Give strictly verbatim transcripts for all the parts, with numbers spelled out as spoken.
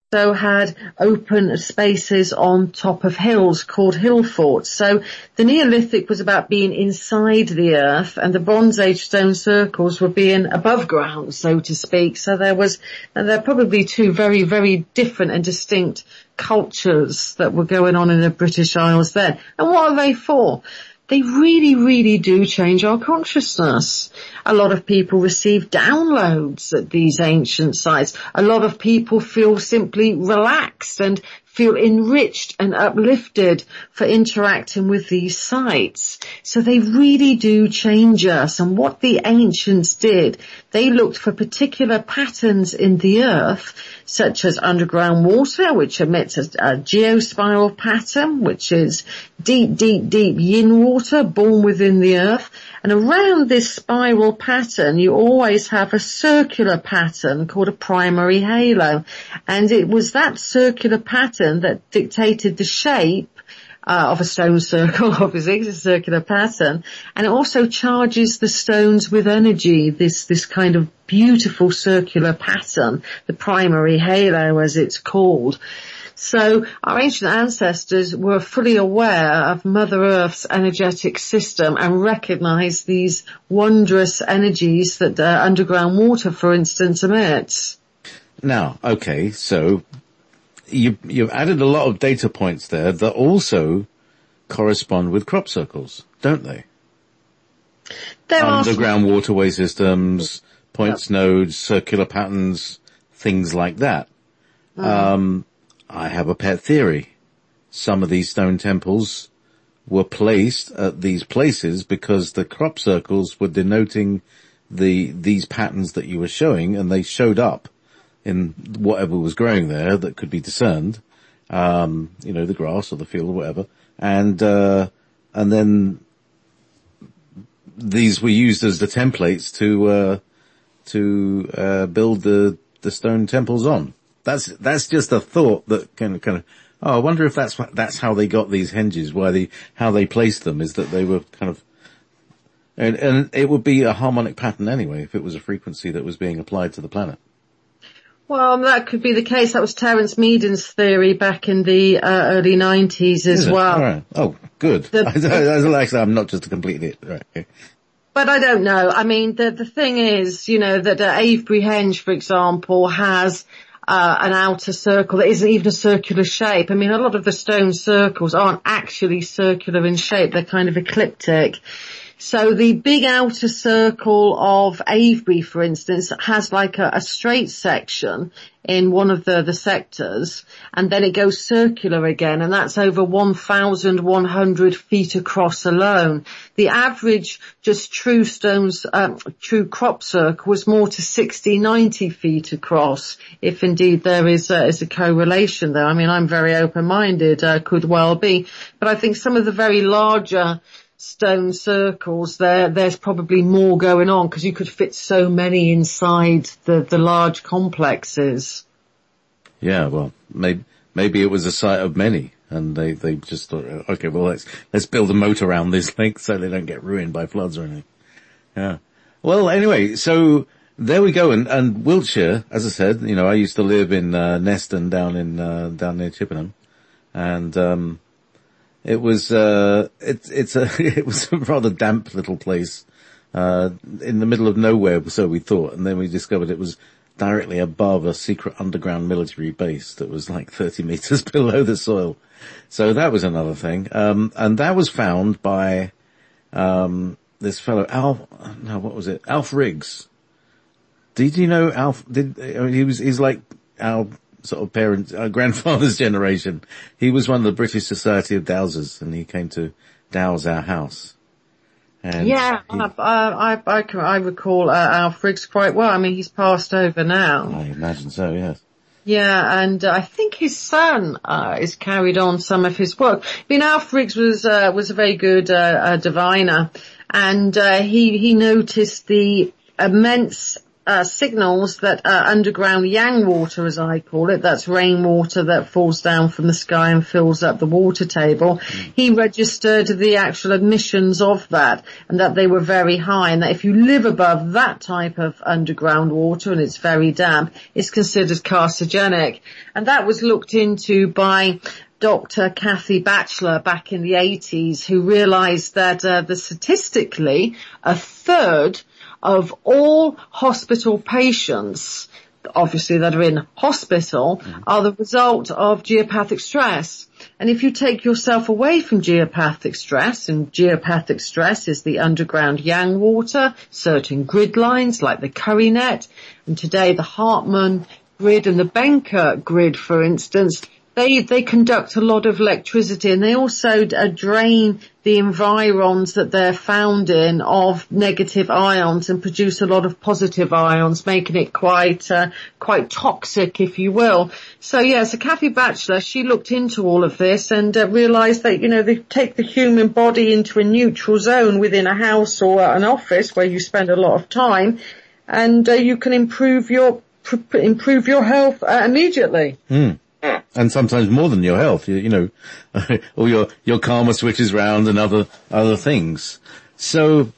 also had open spaces on top of hills called hill forts. So the Neolithic was about being inside the earth, and the Bronze Age stone circles were being above ground, so to speak. So there was, and there are probably two very, very different and distinct cultures that were going on in the British Isles then. And what are they for? They really, really do change our consciousness. A lot of people receive downloads at these ancient sites. A lot of people feel simply relaxed and feel enriched and uplifted for interacting with these sites. So they really do change us. And what the ancients did, they looked for particular patterns in the earth, such as underground water, which emits a, a geospiral pattern, which is deep, deep, deep yin water born within the earth. And around this spiral pattern, you always have a circular pattern called a primary halo. And it was that circular pattern that dictated the shape uh, of a stone circle, obviously, it's a circular pattern. And it also charges the stones with energy, this, this kind of beautiful circular pattern, the primary halo as it's called. So our ancient ancestors were fully aware of Mother Earth's energetic system and recognized these wondrous energies that uh, underground water, for instance, emits. Now, okay, so you, you've added a lot of data points there that also correspond with crop circles, don't they? There Underground are... waterway systems, points, yep. nodes, circular patterns, things like that. Mm. Um, I have a pet theory. Some of these stone temples were placed at these places because the crop circles were denoting the, these patterns that you were showing, and they showed up in whatever was growing there that could be discerned, um, you know, the grass or the field or whatever. And, uh, and then these were used as the templates to, uh, to, uh, build the, the stone temples on. That's, that's just a thought that kind of, kind of, oh, I wonder if that's, that's how they got these henges, why they, how they placed them is that they were kind of, and, and it would be a harmonic pattern anyway if it was a frequency that was being applied to the planet. Well, that could be the case. That was Terence Meaden's theory back in the uh, early nineties as Is well. All right. Oh, good. The, Actually, I'm not just a complete idiot. Right. Okay. But I don't know. I mean, the the thing is, you know, that uh, Avebury Henge, for example, has uh, an outer circle that isn't even a circular shape. I mean, a lot of the stone circles aren't actually circular in shape. They're kind of ecliptic. So the big outer circle of Avebury, for instance, has like a, a straight section in one of the, the sectors, and then it goes circular again, and that's over one thousand one hundred feet across alone. The average just true stones, um, true crop circle was more to sixty, ninety feet across, if indeed there is a, is a correlation there. I mean, I'm very open-minded, uh, could well be, but I think some of the very larger stone circles there, there's probably more going on because you could fit so many inside the, the large complexes. Yeah, well, maybe, maybe it was a site of many and they, they just thought, okay, well, let's, let's build a moat around this thing so they don't get ruined by floods or anything. Yeah. Well, anyway, so there we go. And, and Wiltshire, as I said, you know, I used to live in, uh, Neston down in, uh, down near Chippenham, and, um, It was, uh, it's, it's a, it was a rather damp little place, uh, in the middle of nowhere, so we thought, and then we discovered it was directly above a secret underground military base that was like thirty meters below the soil. So that was another thing. Um, and that was found by, um, this fellow, Alf, no, what was it? Alf Riggs. Did you know Alf, did, I mean, he was, he's like our sort of parents, our grandfather's generation. He was one of the British Society of Dowsers, and he came to douse our house. And yeah, he, I, I, I, can, I recall uh, Alf Riggs quite well. I mean, he's passed over now. I imagine so, yes. Yeah, and uh, I think his son uh, has carried on some of his work. I mean, Alf Riggs was uh, was a very good uh, uh, diviner, and uh, he he noticed the immense uh, signals that uh, underground yang water, as I call it, that's rainwater that falls down from the sky and fills up the water table. Mm. He registered the actual emissions of that, and that they were very high, and that if you live above that type of underground water and it's very damp, it's considered carcinogenic. And that was looked into by Doctor Kathy Batchelor back in the eighties, who realized that uh, the statistically a third of all hospital patients, obviously that are in hospital, mm-hmm. are the result of geopathic stress. And if you take yourself away from geopathic stress, and geopathic stress is the underground yang water, certain grid lines like the Curry Net, and today the Hartmann grid and the Benker grid, for instance, They, they conduct a lot of electricity, and they also uh, drain the environs that they're found in of negative ions and produce a lot of positive ions, making it quite, uh, quite toxic, if you will. So yeah, so Kathy Batchelor, she looked into all of this and uh, realized that, you know, they take the human body into a neutral zone within a house or an office where you spend a lot of time, and uh, you can improve your, pr- improve your health uh, immediately. Hmm. And sometimes more than your health, you, you know, or your, your karma switches round and other, other things. So,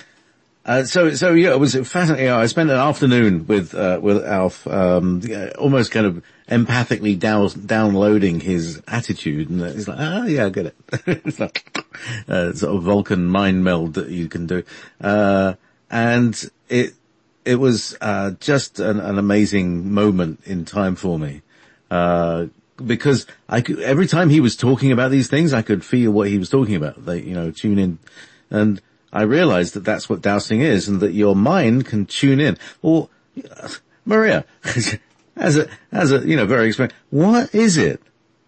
uh, so, so yeah, it was fascinating. I spent an afternoon with, uh, with Alf, um, almost kind of empathically down, downloading his attitude, and he's like, ah, yeah, I get it. It's like, uh, sort of Vulcan mind meld that you can do. Uh, and it, it was, uh, just an, an amazing moment in time for me. Uh, because I could, every time he was talking about these things, I could feel what he was talking about. They, you know, tune in. And I realized that that's what dowsing is, and that your mind can tune in. Well, Maria, as a, as a, you know, very experienced, what is it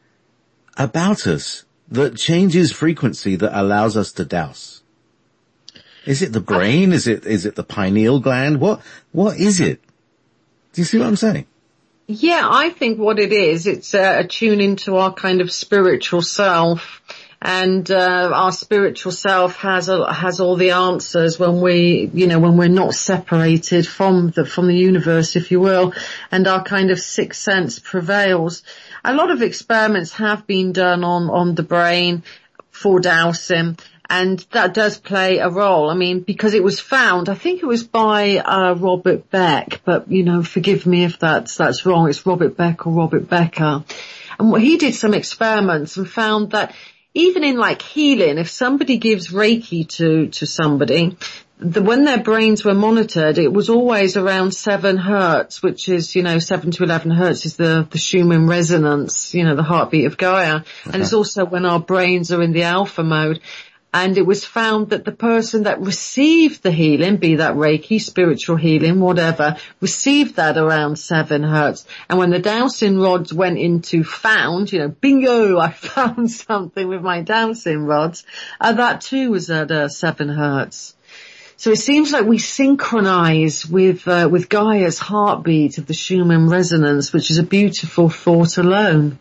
about us that changes frequency that allows us to douse? Is it the brain? Is it, is it the pineal gland? What, what is it? Do you see what I'm saying? Yeah, I think what it is, it's uh, a tune into our kind of spiritual self, and uh, our spiritual self has a, has all the answers when we, you know, when we're not separated from the from the universe, if you will, and our kind of sixth sense prevails. A lot of experiments have been done on on the brain for dowsing. And that does play a role. I mean, because it was found, I think it was by uh Robert Beck, but, you know, forgive me if that's that's wrong. It's Robert Beck or Robert Becker. And what he did some experiments and found that even in like healing, if somebody gives Reiki to to somebody, the, when their brains were monitored, it was always around seven hertz, which is, you know, seven to eleven hertz is the, the Schumann resonance, you know, the heartbeat of Gaia. Uh-huh. And it's also when our brains are in the alpha mode. And it was found that the person that received the healing, be that Reiki, spiritual healing, whatever, received that around seven hertz. And when the dowsing rods went into found, you know, bingo, I found something with my dowsing rods, uh, that too was at uh, seven hertz. So it seems like we synchronize with, uh, with Gaia's heartbeat of the Schumann resonance, which is a beautiful thought alone.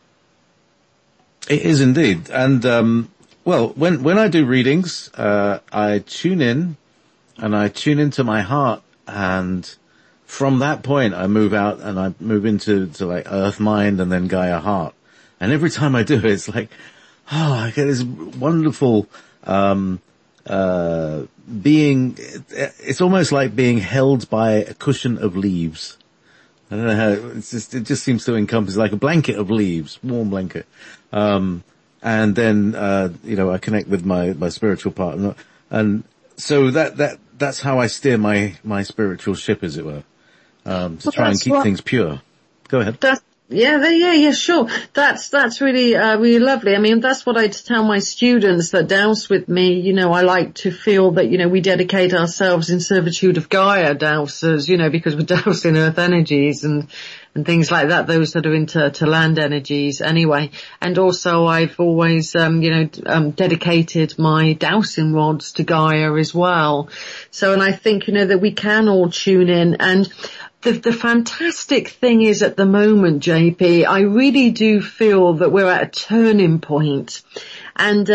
It is indeed. And, um, Well, when, when I do readings, uh, I tune in and I tune into my heart, and from that point I move out and I move into, to like Earth Mind and then Gaia Heart. And every time I do it, it's like, oh, I get this wonderful, um, uh, being, it's almost like being held by a cushion of leaves. I don't know how, it's just, it just seems to encompass like a blanket of leaves, warm blanket. Um, And then, uh, you know, I connect with my, my spiritual partner. And so that, that, that's how I steer my, my spiritual ship, as it were, um, to well, try and keep what, things pure. Go ahead. That's, yeah, yeah, yeah, sure. That's, that's really, uh, really lovely. I mean, that's what I tell my students that douse with me. You know, I like to feel that, you know, we dedicate ourselves in servitude of Gaia, dousers, you know, because we're dousing earth energies and, and things like that, those that are into to land energies anyway. And also I've always, um, you know, um, dedicated my dowsing rods to Gaia as well. So, and I think, you know, that we can all tune in. And the, the fantastic thing is at the moment, J P, I really do feel that we're at a turning point. And, uh,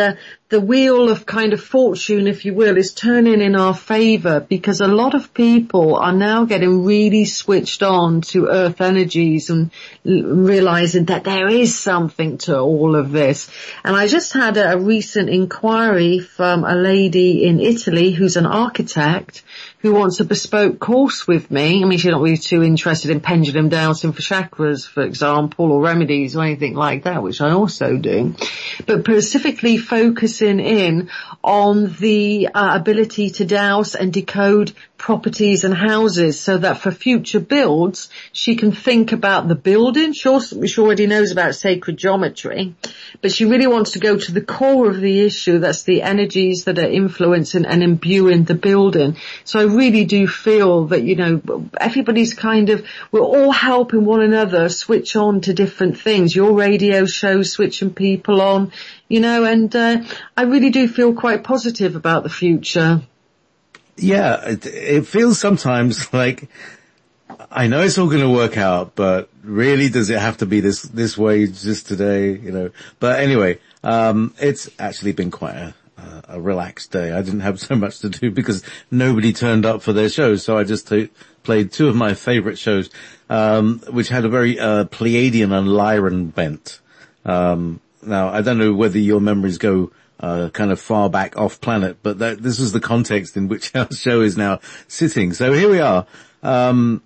the wheel of kind of fortune, if you will, is turning in our favour, because a lot of people are now getting really switched on to earth energies and l- realising that there is something to all of this. And I just had a, a recent inquiry from a lady in Italy who's an architect who wants a bespoke course with me. I mean, she's not really too interested in pendulum dowsing for chakras, for example, or remedies or anything like that, which I also do. But specifically focusing in on the uh, ability to dowse and decode properties and houses, so that for future builds, she can think about the building. She, also, she already knows about sacred geometry, but she really wants to go to the core of the issue. That's the energies that are influencing and imbuing the building. So I really do feel that, you know, everybody's kind of, we're all helping one another switch on to different things. Your radio show switching people on, you know, and uh, I really do feel quite positive about the future. Yeah, it, it feels sometimes like, I know it's all going to work out, but really does it have to be this, this way just today, you know? But anyway, um, it's actually been quite a, a relaxed day. I didn't have so much to do because nobody turned up for their shows, so I just t- played two of my favorite shows, um, which had a very, uh, Pleiadian and Lyran bent. Um, now, I don't know whether your memories go Uh, kind of far back off planet, but that, this is the context in which our show is now sitting. So here we are, um,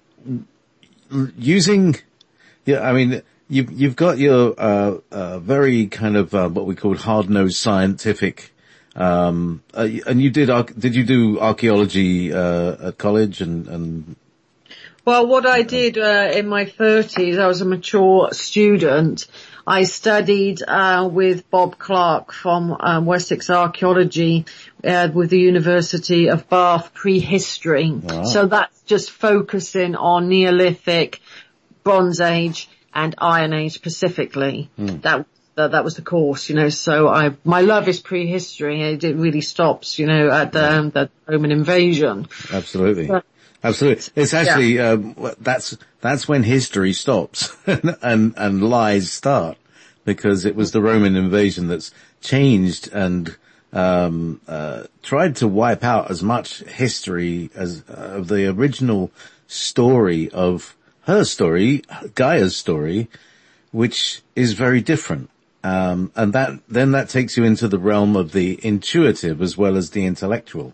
using, yeah, I mean, you've, you've got your, uh, uh, very kind of, uh, what we call hard-nosed scientific, um, uh, and you did, did you do archaeology, uh, at college and, and? Well, what I did, uh, in my thirties, I was a mature student. I studied uh with Bob Clark from um, Wessex Archaeology uh, with the University of Bath prehistory. Wow. So that's just focusing on Neolithic, Bronze Age and Iron Age specifically. Mm. That uh, that was the course, you know. So I my love is prehistory. It, it really stops, you know, at um, the Roman invasion. Absolutely. But, Absolutely. It's actually, yeah. um, that's, that's when history stops and, and lies start, because it was the Roman invasion that's changed and, um, uh, tried to wipe out as much history as, uh, of the original story of her story, Gaia's story, which is very different. Um, and that, then that takes you into the realm of the intuitive as well as the intellectual.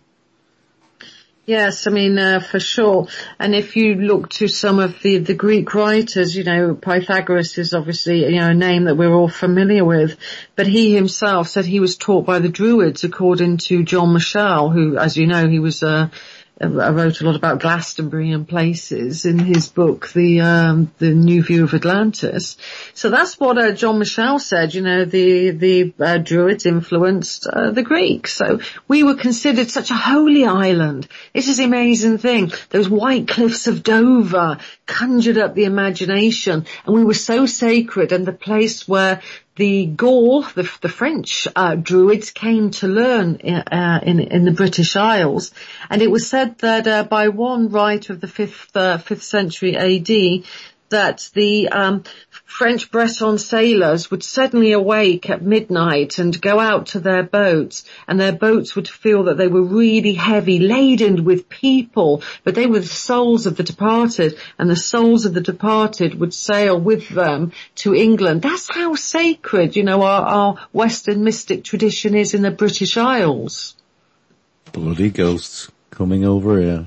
Yes, I mean, uh, for sure. And if you look to some of the, the Greek writers, you know, Pythagoras is obviously, you know, a name that we're all familiar with, but he himself said he was taught by the Druids, according to John Michell, who, as you know, he was, uh, I wrote a lot about Glastonbury and places in his book, the um, the New View of Atlantis. So that's what uh, John Michell said. You know, the the uh, Druids influenced uh, the Greeks. So we were considered such a holy island. This is the amazing thing. Those white cliffs of Dover conjured up the imagination, and we were so sacred, and the place where the Gaul, the, the French uh, Druids came to learn uh, in, in the British Isles, and it was said that uh, by one writer of the fifth uh, fifth century A D that the um, French Breton sailors would suddenly awake at midnight and go out to their boats, and their boats would feel that they were really heavy, laden with people, but they were the souls of the departed, and the souls of the departed would sail with them to England. That's how sacred, you know, our, our Western mystic tradition is in the British Isles. Bloody ghosts coming over here.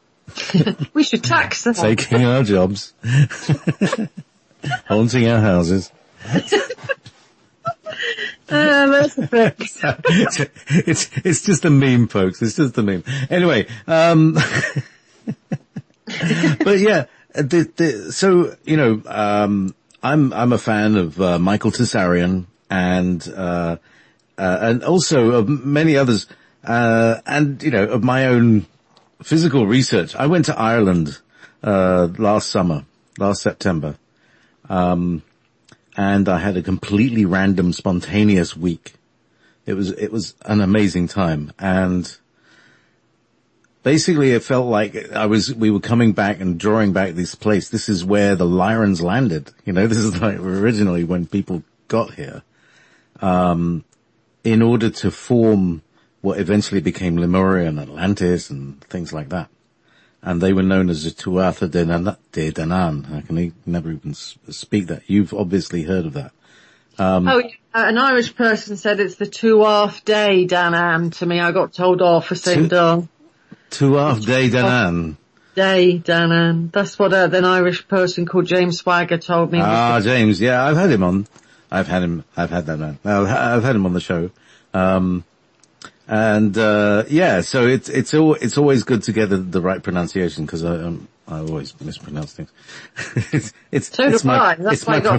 We should tax them. Taking our jobs. Haunting our houses. Uh, that's a bit. it's, it's just a meme, folks. It's just a meme. Anyway, um, but yeah, the, the, so, you know, um, I'm, I'm a fan of, uh, Michael Tsarion and, uh, uh, and also of many others, uh, and, you know, of my own physical research. I went to Ireland, uh, last summer, last September. Um, and I had a completely random, spontaneous week. It was, it was an amazing time. And basically it felt like I was, we were coming back and drawing back this place. This is where the Lyrans landed. You know, this is like originally when people got here. Um, in order to form what eventually became Lemuria and Atlantis and things like that. And they were known as the Tuatha De Danann. De Danann. I can e- never even speak that. You've obviously heard of that. Um, oh, an Irish person said it's the Tuatha De Danann to me. I got told off for saying dong. Tuatha De Danann. De Danann. That's what uh, an Irish person called James Swagger told me. Ah, James. Yeah, I've had him on. I've had him. I've had that man. I've, I've had him on the show. Um, and uh yeah, so it's it's all it's always good to get the, the right pronunciation because I um, I always mispronounce things. it's it's, so it's do my I. That's it's why my I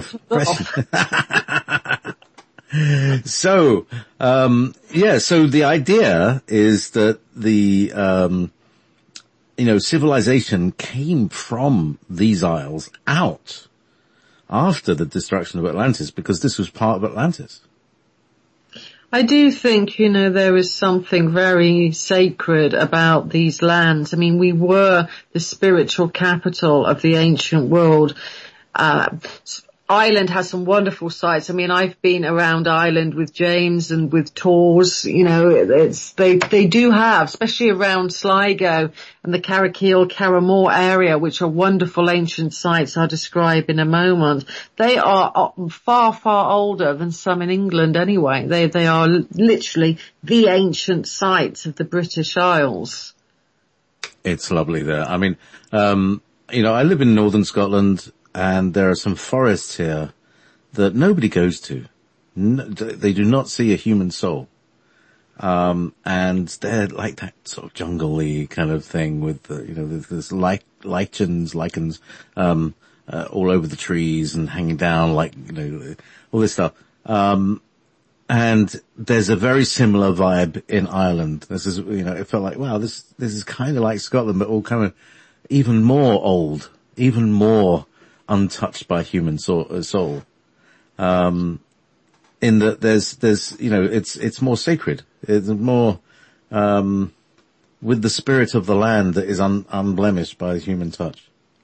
got profession. so um yeah, so the idea is that the um you know civilization came from these isles out after the destruction of Atlantis because this was part of Atlantis. I do think, you know, there is something very sacred about these lands. I mean, we were the spiritual capital of the ancient world. Uh, Ireland has some wonderful sites. I mean, I've been around Ireland with James and with tours. You know, it's, they, they do have, especially around Sligo and the Carrickeel, Carramore area, which are wonderful ancient sites I'll describe in a moment. They are far, far older than some in England anyway. They, they are literally the ancient sites of the British Isles. It's lovely there. I mean, um, you know, I live in northern Scotland. And there are some forests here that nobody goes to. No, they do not see a human soul. Um, and they're like that sort of jungle-y kind of thing with, the, you know, there's lich- lichens, lichens, um, uh, all over the trees and hanging down like, you know, all this stuff. Um, and there's a very similar vibe in Ireland. This is, you know, it felt like, wow, this, this is kind of like Scotland, but all kind of even more old, even more untouched by human soul, soul. Um, in that there's, there's, you know, it's, it's more sacred. It's more, um, with the spirit of the land that is un, unblemished by human touch.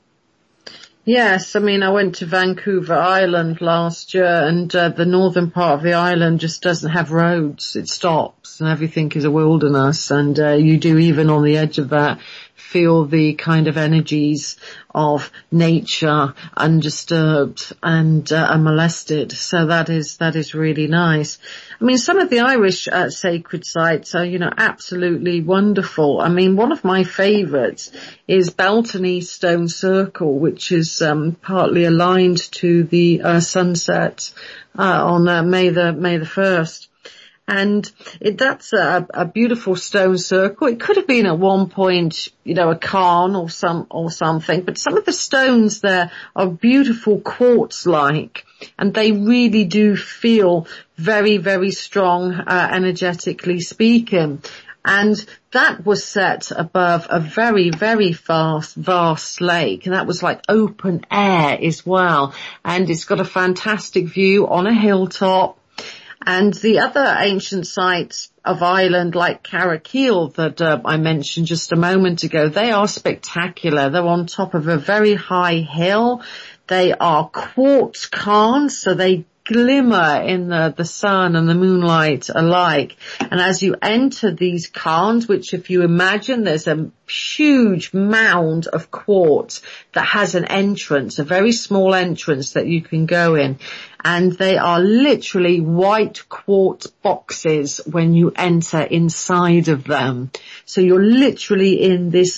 Yes, I mean, I went to Vancouver Island last year and uh, the northern part of the island just doesn't have roads. It stops and everything is a wilderness and uh, you do even on the edge of that feel the kind of energies of nature undisturbed and uh, unmolested. So that is, that is really nice. I mean, some of the Irish uh, sacred sites are, you know, absolutely wonderful. I mean, one of my favourites is Beltany Stone Circle, which is um, partly aligned to the uh, sunset uh, on uh, May the May the first. And it, that's a, a beautiful stone circle. It could have been at one point, you know, a cairn or some, or something, but some of the stones there are beautiful quartz-like and they really do feel very, very strong, uh, energetically speaking. And that was set above a very, very vast, vast lake. And that was like open air as well. And it's got a fantastic view on a hilltop. And the other ancient sites of Ireland, like Carrickeel that uh, I mentioned just a moment ago, they are spectacular. They're on top of a very high hill. They are quartz cairns, so they glimmer in the, the sun and the moonlight alike. And as you enter these cairns, which if you imagine there's a huge mound of quartz that has an entrance, a very small entrance that you can go in. And they are literally white quartz boxes when you enter inside of them. So you're literally in this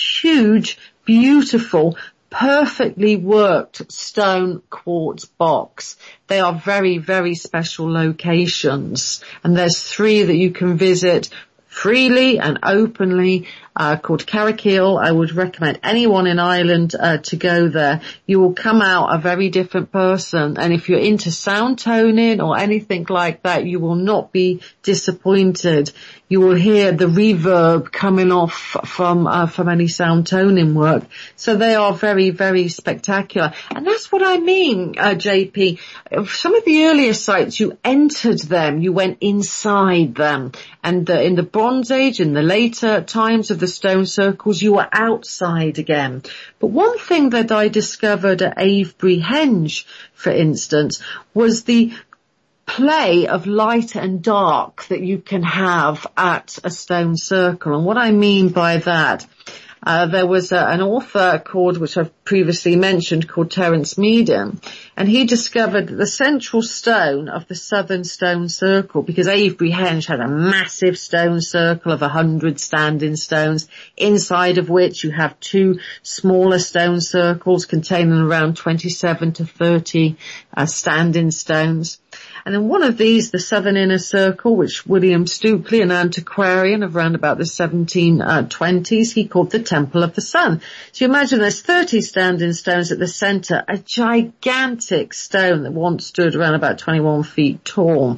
huge, beautiful, perfectly worked stone quartz box. They are very, very special locations. And there's three that you can visit freely and openly, uh, called Carrickeel. I would recommend anyone in Ireland, uh, to go there. You will come out a very different person. And if you're into sound toning or anything like that, you will not be disappointed. You will hear the reverb coming off from, uh, from any sound toning work. So they are very, very spectacular. And that's what I mean, uh, J P. Some of the earlier sites, you entered them, you went inside them. And uh, in the Bronze Age, in the later times of the stone circles, you were outside again. But one thing that I discovered at Avebury Henge, for instance, was the play of light and dark that you can have at a stone circle. And what I mean by that, Uh, there was a, an author called, which I've previously mentioned, called Terence Meaden, and he discovered that the central stone of the southern stone circle, because Avebury Henge had a massive stone circle of a hundred standing stones, inside of which you have two smaller stone circles containing around twenty-seven to thirty uh, standing stones. And in one of these, the southern inner circle, which William Stukeley, an antiquarian of around about the seventeen twenties, he called the Temple of the Sun. So you imagine there's thirty standing stones at the centre, a gigantic stone that once stood around about twenty-one feet tall.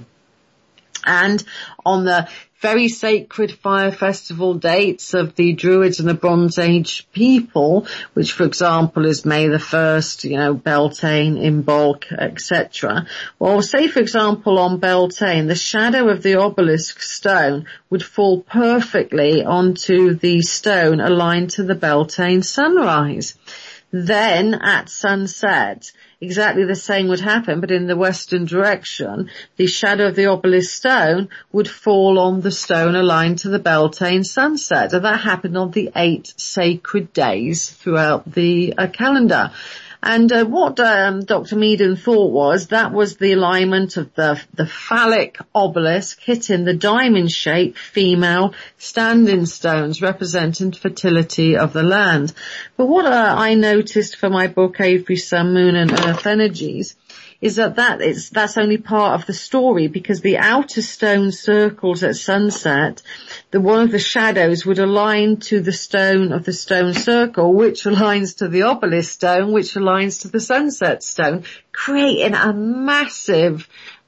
And on the very sacred fire festival dates of the Druids and the Bronze Age people, which for example is May the first, you know, Beltane, Imbolc, et cetera. Well, say for example on Beltane, the shadow of the obelisk stone would fall perfectly onto the stone aligned to the Beltane sunrise. Then at sunset, exactly the same would happen, but in the western direction, the shadow of the obelisk stone would fall on the stone aligned to the Beltane sunset. And that happened on the eight sacred days throughout the uh, calendar. And uh, what um, Doctor Meaden thought was that was the alignment of the the phallic obelisk hitting the diamond-shaped female standing stones representing fertility of the land. But what uh, I noticed for my book, Avebury Sun, Moon and Earth Energies, is that that is, that's only part of the story, because the outer stone circles at sunset, the one of the shadows would align to the stone of the stone circle, which aligns to the obelisk stone, which aligns to the sunset stone, creating a massive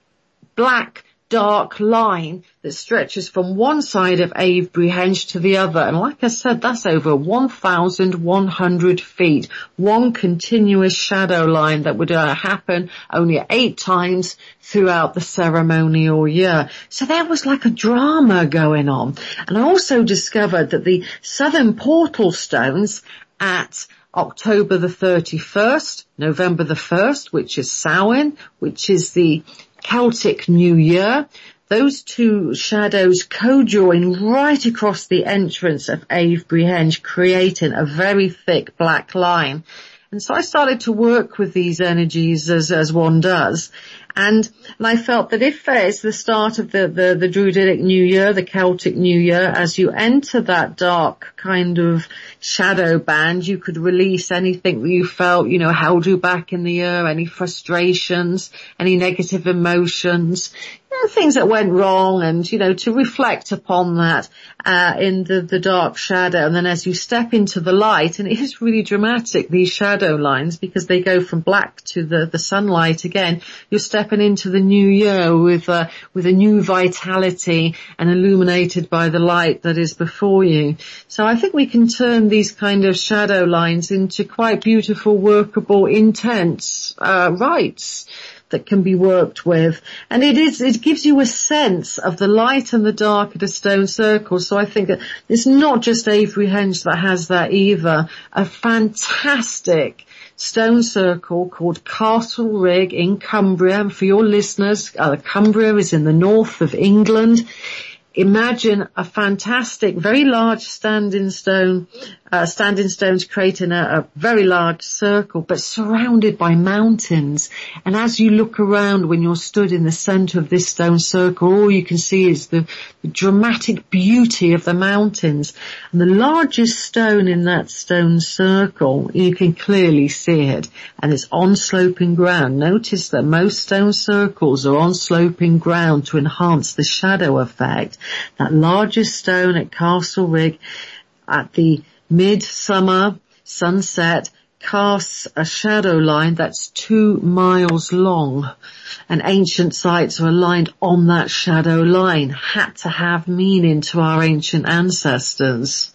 black dark line that stretches from one side of Avebury Henge to the other. And like I said, that's over one thousand one hundred feet. One continuous shadow line that would uh, happen only eight times throughout the ceremonial year. So there was like a drama going on. And I also discovered that the southern portal stones at October the thirty-first, November the first, which is Samhain, which is the Celtic New Year, those two shadows co-join right across the entrance of Avebury Henge, creating a very thick black line. And so I started to work with these energies as, as one does. And, and I felt that if it's the start of the, the, the Druidic New Year, the Celtic New Year, as you enter that dark kind of shadow band, you could release anything that you felt, you know, held you back in the year, any frustrations, any negative emotions, you know, things that went wrong, and, you know, to reflect upon that, uh, in the, the dark shadow. And then as you step into the light, and it is really dramatic, these shadow lines, because they go from black to the, the sunlight again, you're stepping into the new year with uh, with a new vitality and illuminated by the light that is before you. So I think we can turn these kind of shadow lines into quite beautiful, workable, intense uh, rites that can be worked with. And it is, it gives you a sense of the light and the dark at a stone circle. So I think that it's not just Avebury Henge that has that either. A fantastic stone circle called Castlerigg in Cumbria. And for your listeners, uh, Cumbria is in the north of England. Imagine a fantastic, very large standing stone, uh, standing stones creating a, a very large circle, but surrounded by mountains. And as you look around when you're stood in the center of this stone circle, all you can see is the, the dramatic beauty of the mountains. And the largest stone in that stone circle, you can clearly see it, and it's on sloping ground. Notice that most stone circles are on sloping ground to enhance the shadow effect. That largest stone at Castlerigg at the midsummer sunset casts a shadow line that's two miles long, and ancient sites are aligned on that shadow line. Had to have meaning to our ancient ancestors.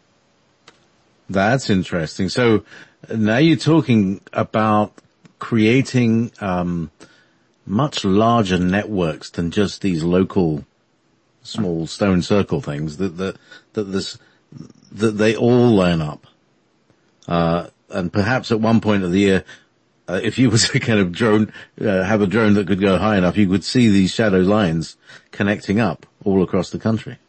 That's interesting. So now you're talking about creating um much larger networks than just these local small stone circle things, that that that this that they all line up, uh, and perhaps at one point of the year uh, if you was to kind of drone, uh, have a drone that could go high enough, you could see these shadow lines connecting up all across the country.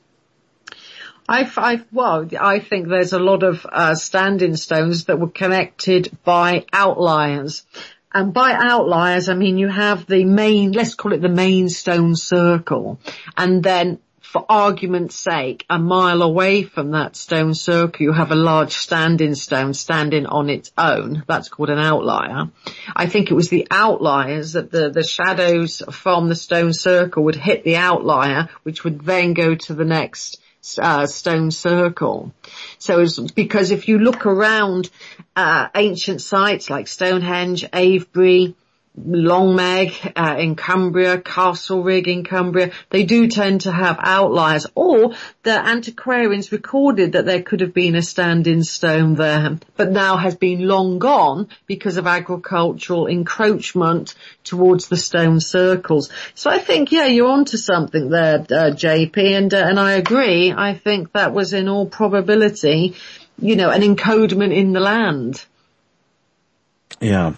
I, I, well, I think there's a lot of uh, standing stones that were connected by outliers. And by outliers, I mean you have the main, let's call it the main stone circle. And then, for argument's sake, a mile away from that stone circle, you have a large standing stone standing on its own. That's called an outlier. I think it was the outliers that the, the shadows from the stone circle would hit the outlier, which would then go to the next Uh, stone circle. So it's because if you look around uh, ancient sites like Stonehenge, Avebury, Longmeg uh, in Cumbria, Castlerigg in Cumbria, they do tend to have outliers, or the antiquarians recorded that there could have been a standing stone there, but now has been long gone because of agricultural encroachment towards the stone circles. So I think, yeah, you're onto something there, uh, J P, and uh, and I agree. I think that was in all probability, you know, an encodement in the land. Yeah.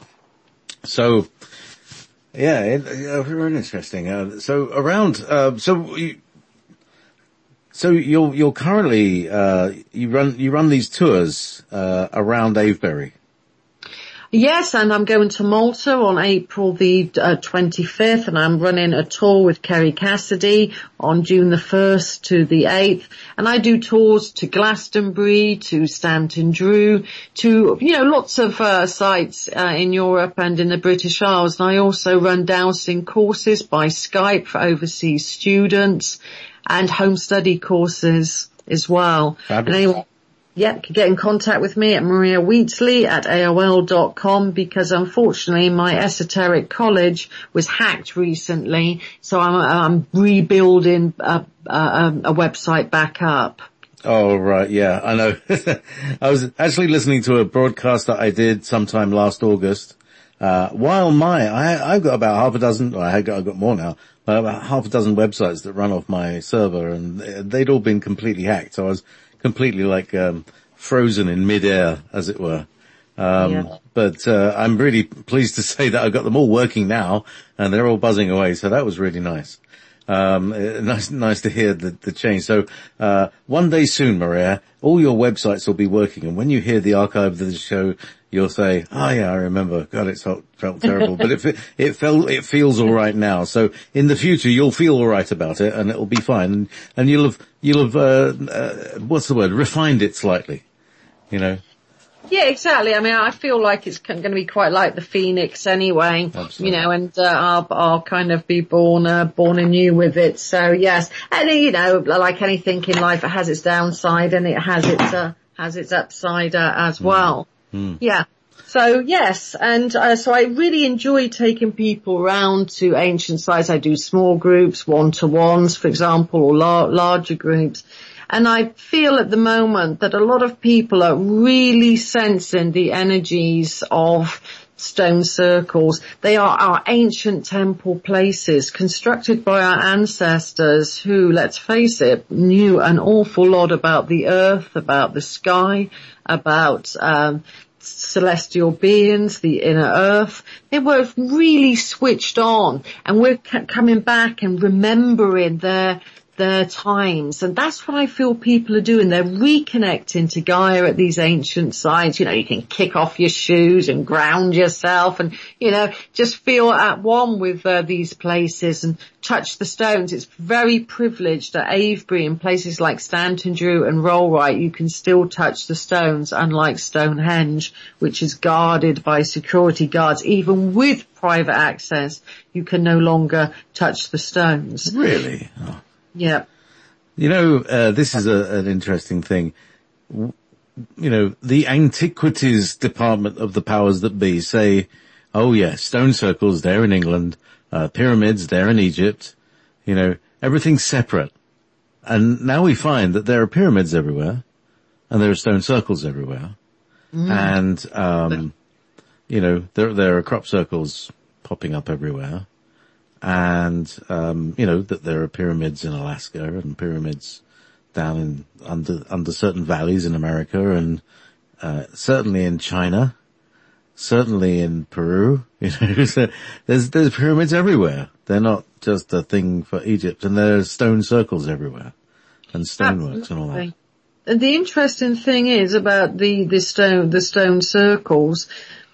So, yeah, it, uh, very interesting. Uh, so around, uh, so you, so you're you're currently uh, you run you run these tours uh, around Avebury. Yes, and I'm going to Malta on April the uh, twenty-fifth, and I'm running a tour with Kerry Cassidy on June the first to the eighth. And I do tours to Glastonbury, to Stanton Drew, to, you know, lots of uh, sites uh, in Europe and in the British Isles. And I also run dowsing courses by Skype for overseas students and home study courses as well. Fabulous. And anyone, yeah, can get in contact with me at Maria Wheatley at A O L dot com, because unfortunately my esoteric college was hacked recently, so I'm, I'm rebuilding a, a, a website back up. Oh, right, yeah, I know. I was actually listening to a broadcast that I did sometime last August, uh, while my, I, I've got about half a dozen, well, I've got, I've got more now, but about half a dozen websites that run off my server, and they'd all been completely hacked, so I was completely like um frozen in midair, as it were. Um yeah. But uh I'm really pleased to say that I've got them all working now, and they're all buzzing away, so that was really nice. Um nice nice to hear the, the change. So uh one day soon, Maria, all your websites will be working, and when you hear the archive of the show, you'll say, oh yeah, I remember. God, it felt, felt terrible. But it, it felt, it feels alright now. So in the future, you'll feel alright about it, and it'll be fine. And, and you'll have, you'll have, uh, uh, what's the word? Refined it slightly, you know? Yeah, exactly. I mean, I feel like it's going to be quite like the Phoenix anyway. Absolutely. You know, and uh, I'll, I'll kind of be born, uh, born anew with it. So yes, and you know, like anything in life, it has its downside and it has its, uh, has its upside uh, as well. Mm. Yeah. So yes, and uh, so I really enjoy taking people around to ancient sites. I do small groups, one-to-ones, for example, or la- larger groups. And I feel at the moment that a lot of people are really sensing the energies of stone circles. They are our ancient temple places constructed by our ancestors who, let's face it, knew an awful lot about the earth, about the sky, about um celestial beings, the inner earth. They were really switched on, and we're c- coming back and remembering their their times, and that's what I feel people are doing. They're reconnecting to Gaia at these ancient sites. You know, you can kick off your shoes and ground yourself and, you know, just feel at one with uh, these places and touch the stones. It's very privileged at Avebury and places like Stanton Drew and Rollright. You can still touch the stones, unlike Stonehenge, which is guarded by security guards. Even with private access, you can no longer touch the stones. Really? Oh. Yeah. You know, uh, this is a, an interesting thing. You know, the antiquities department of the powers that be say, oh yeah, stone circles there in England, uh, pyramids there in Egypt, you know, everything's separate. And now we find that there are pyramids everywhere, and there are stone circles everywhere. Mm. And, um, you know, there, there are crop circles popping up everywhere. And, um, you know, that there are pyramids in Alaska and pyramids down in, under, under certain valleys in America and, uh, certainly in China. certainly in Peru, you know, so there's, there's pyramids everywhere. They're not just a thing for Egypt, and there's stone circles everywhere and stoneworks and all that. And the interesting thing is about the, the stone, the stone circles,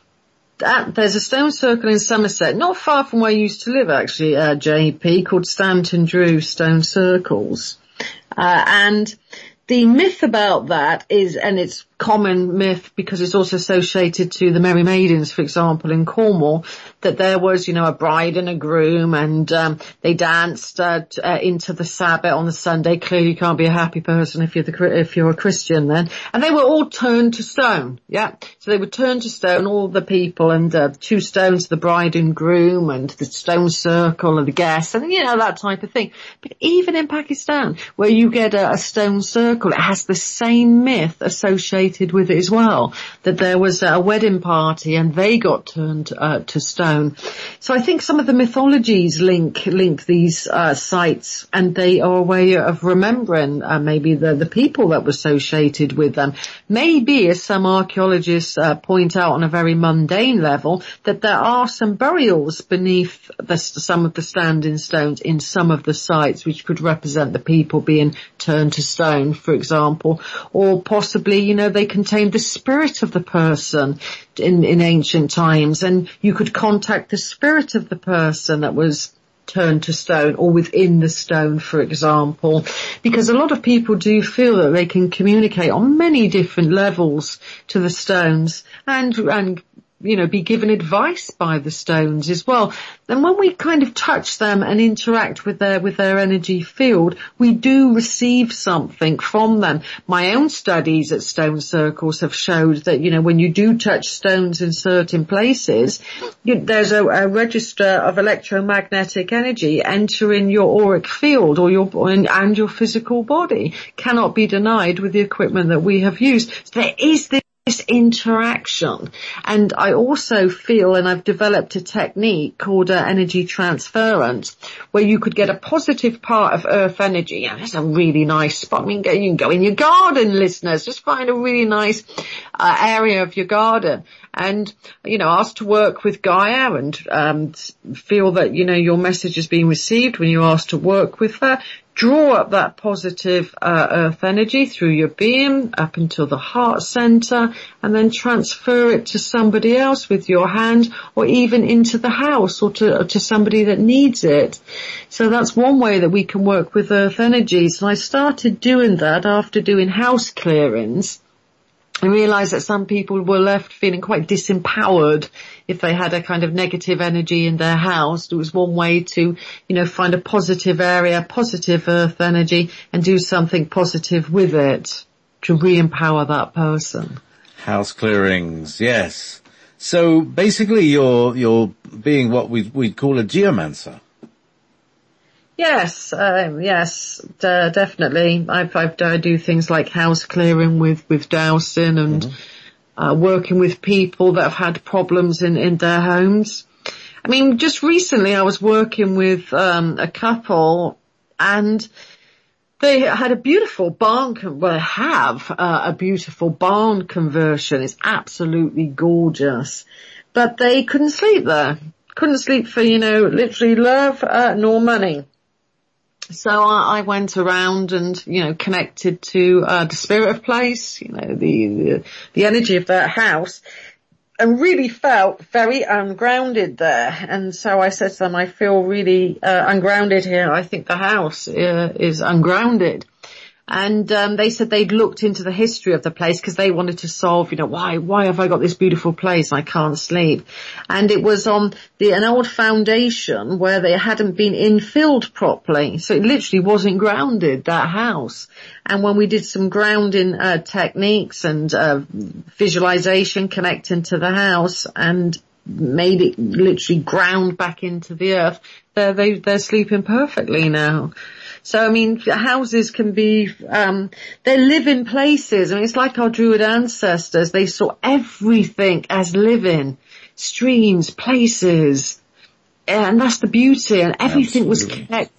that there's a stone circle in Somerset, not far from where I used to live actually, uh, J P, called Stanton Drew Stone Circles. Uh, and the myth about that is, and it's common myth because it's also associated to the Merry Maidens, for example, in Cornwall, that there was, you know, a bride and a groom, and um, they danced uh, t- uh, into the Sabbath on the Sunday. Clearly, you can't be a happy person if you're the if you're a Christian then. And they were all turned to stone. Yeah, so they were turned to stone, all the people, and uh, two stones, the bride and groom, and the stone circle, and the guests, and you know that type of thing. But even in Pakistan, where you get a, a stone circle, it has the same myth associated with it as well, that there was a wedding party and they got turned uh, to stone. So I think some of the mythologies link link these uh, sites, and they are a way of remembering uh, maybe the, the people that were associated with them. Maybe, as some archaeologists uh, point out on a very mundane level, that there are some burials beneath the, some of the standing stones in some of the sites, which could represent the people being turned to stone, for example, or possibly, you know, they contained the spirit of the person in, in ancient times, and you could contact the spirit of the person that was turned to stone, or within the stone, for example, because a lot of people do feel that they can communicate on many different levels to the stones, and and you know, be given advice by the stones as well. And when we kind of touch them and interact with their, with their energy field, we do receive something from them. My own studies at stone circles have showed that, you know, when you do touch stones in certain places, you, there's a, a register of electromagnetic energy entering your auric field or your, and your physical body. Cannot be denied with the equipment that we have used. So there is this This interaction. And I also feel, and I've developed a technique called uh, energy transference, where you could get a positive part of earth energy. And it's a really nice spot. I mean, you can go in your garden, listeners. Just find a really nice uh, area of your garden. And, you know, ask to work with Gaia and um, feel that, you know, your message is being received when you ask to work with her. Draw up that positive uh, earth energy through your being up until the heart center, and then transfer it to somebody else with your hand, or even into the house, or to, or to somebody that needs it. So that's one way that we can work with earth energies. And I started doing that after doing house clearings. I realised that some people were left feeling quite disempowered if they had a kind of negative energy in their house. It was one way to, you know, find a positive area, positive earth energy, and do something positive with it to re-empower that person. House clearings, yes. So basically you're, you're being what we we'd call a geomancer. Yes, um, yes, uh, definitely. I've, I've, I do things like house clearing with, with dowsing and, mm-hmm. uh, working with people that have had problems in, in their homes. I mean, just recently I was working with, um, a couple, and they had a beautiful barn, con- well, they have, uh, a beautiful barn conversion. It's absolutely gorgeous. But they couldn't sleep there. Couldn't sleep for, you know, literally love, uh, nor money. So I, I went around and, you know, connected to uh, the spirit of place, you know, the, the the energy of that house, and really felt very ungrounded there. And so I said to them, I feel really uh, ungrounded here. I think the house uh, is ungrounded. And um, they said they'd looked into the history of the place because they wanted to solve, you know, why why have I got this beautiful place? I can't sleep. And it was on the an old foundation where they hadn't been infilled properly. So it literally wasn't grounded, that house. And when we did some grounding uh, techniques and uh, visualization connecting to the house and made it literally ground back into the earth, they're, they, they're sleeping perfectly now. So, I mean, houses can be, um, they're living places. I mean, it's like our Druid ancestors. They saw everything as living. Streams, places. And that's the beauty. And everything Absolutely. was connected.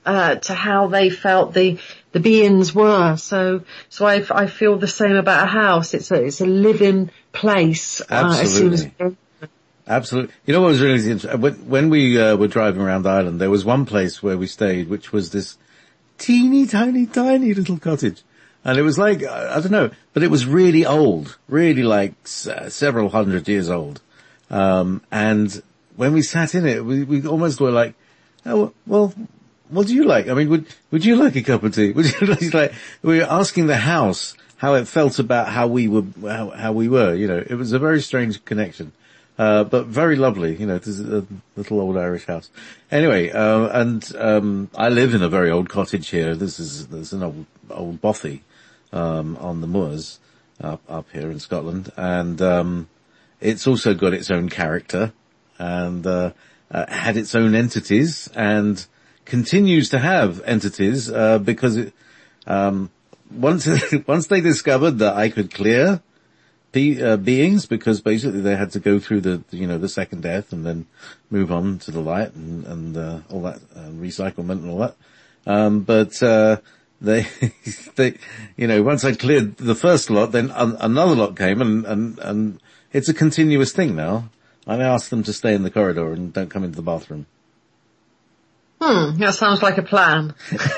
uh, to how they felt the, the beings were. So, so I, I feel the same about a house. It's a, it's a living place. Absolutely. Uh, as soon as Absolutely. You know what was really interesting? When, when we uh, were driving around Ireland, there was one place where we stayed, which was this teeny tiny, tiny little cottage. And it was like, I don't know, but it was really old, really like uh, several hundred years old. Um, and when we sat in it, we, we almost were like, oh, well, what do you like? I mean, would, would you like a cup of tea? Would you like, like, we were asking the house how it felt about how we were, how, how we were, you know, it was a very strange connection. Uh, but very lovely, you know, this is a little old Irish house. Anyway, uh, and, um, I live in a very old cottage here. This is, there's an old, old bothy, um, on the moors, up, up here in Scotland. And, um, it's also got its own character and, uh, uh, had its own entities and continues to have entities, uh, because it, um, once, once they discovered that I could clear Be, uh, beings, because basically they had to go through the, you know, the second death and then move on to the light and, and, uh, all that, uh, recyclement and all that. Um, but, uh, they, they, you know, once I cleared the first lot, then an- another lot came and, and, and it's a continuous thing now. I asked them to stay in the corridor and don't come into the bathroom. Hmm, that sounds like a plan.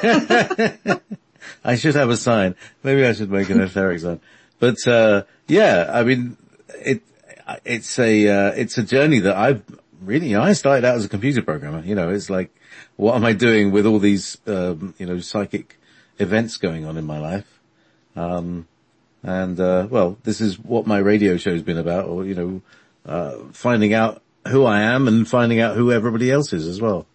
I should have a sign. Maybe I should make an etheric sign. But, uh, yeah, I mean, it, it's a, uh, it's a journey that I've really, you know, I started out as a computer programmer, you know, it's like, what am I doing with all these, um, you know, psychic events going on in my life? Um, and, uh, well, this is what my radio show's been about, or, you know, uh, finding out who I am and finding out who everybody else is as well.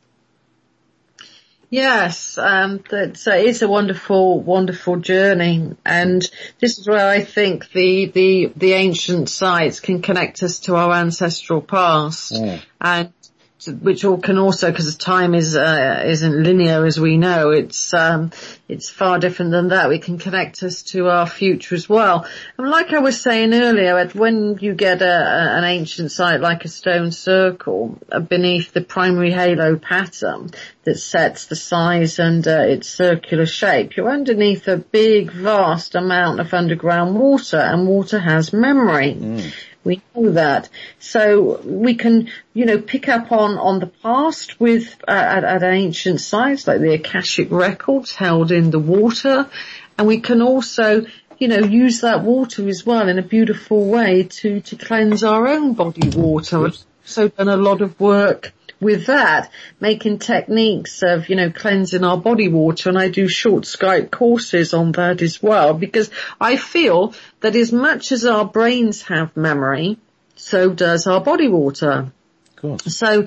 Yes, um, that's, uh, it's a wonderful, wonderful journey, and this is where I think the, the, the ancient sites can connect us to our ancestral past, Yeah. and which all can also, because time is uh, isn't linear as we know, it's um, it's far different than that. We can connect us to our future as well. And like I was saying earlier, when you get a, a, an ancient site like a stone circle beneath the primary halo pattern that sets the size and uh, its circular shape, you're underneath a big, vast amount of underground water, and water has memory. Mm. We know that. So we can, you know, pick up on, on the past with, uh, at, at ancient sites like the Akashic records held in the water. And we can also, you know, use that water as well in a beautiful way to, to cleanse our own body water. I've also done a lot of work with that, making techniques of, you know, cleansing our body water, and I do short Skype courses on that as well, because I feel that as much as our brains have memory, so does our body water. Cool. So,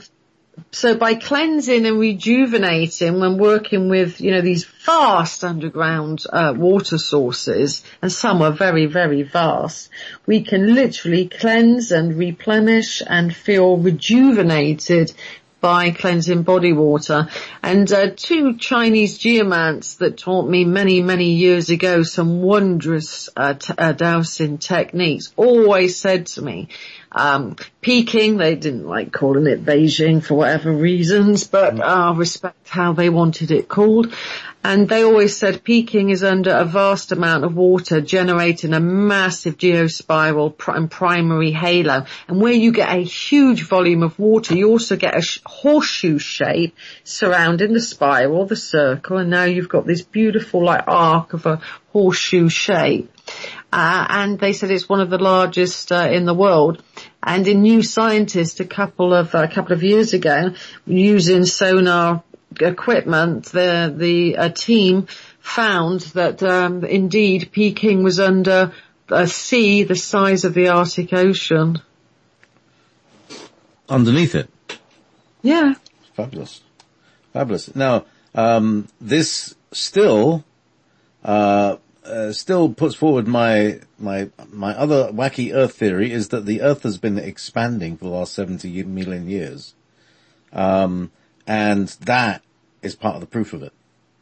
so by cleansing and rejuvenating when working with, you know, these vast underground uh, water sources, and some are very, very vast, we can literally cleanse and replenish and feel rejuvenated by cleansing body water. And uh, two Chinese geomants that taught me many, many years ago some wondrous uh, t- uh, dowsing techniques always said to me, um, Peking, they didn't like calling it Beijing for whatever reasons, but I uh, respect how they wanted it called. And they always said Peking is under a vast amount of water, generating a massive geospiral and primary halo. And where you get a huge volume of water, you also get a sh- horseshoe shape surrounding the spiral, the circle, and now you've got this beautiful like arc of a horseshoe shape. Uh, and they said it's one of the largest uh, in the world. And in New Scientist, a couple of a uh, couple of years ago, using sonar equipment, the the uh, team found that um, indeed Peking was under a sea the size of the Arctic Ocean. Underneath it? Yeah. Fabulous. Fabulous. Now, um, this still, uh, uh, still puts forward my, my, my other wacky Earth theory is that the Earth has been expanding for the last seventy million years. Um, and that is part of the proof of it.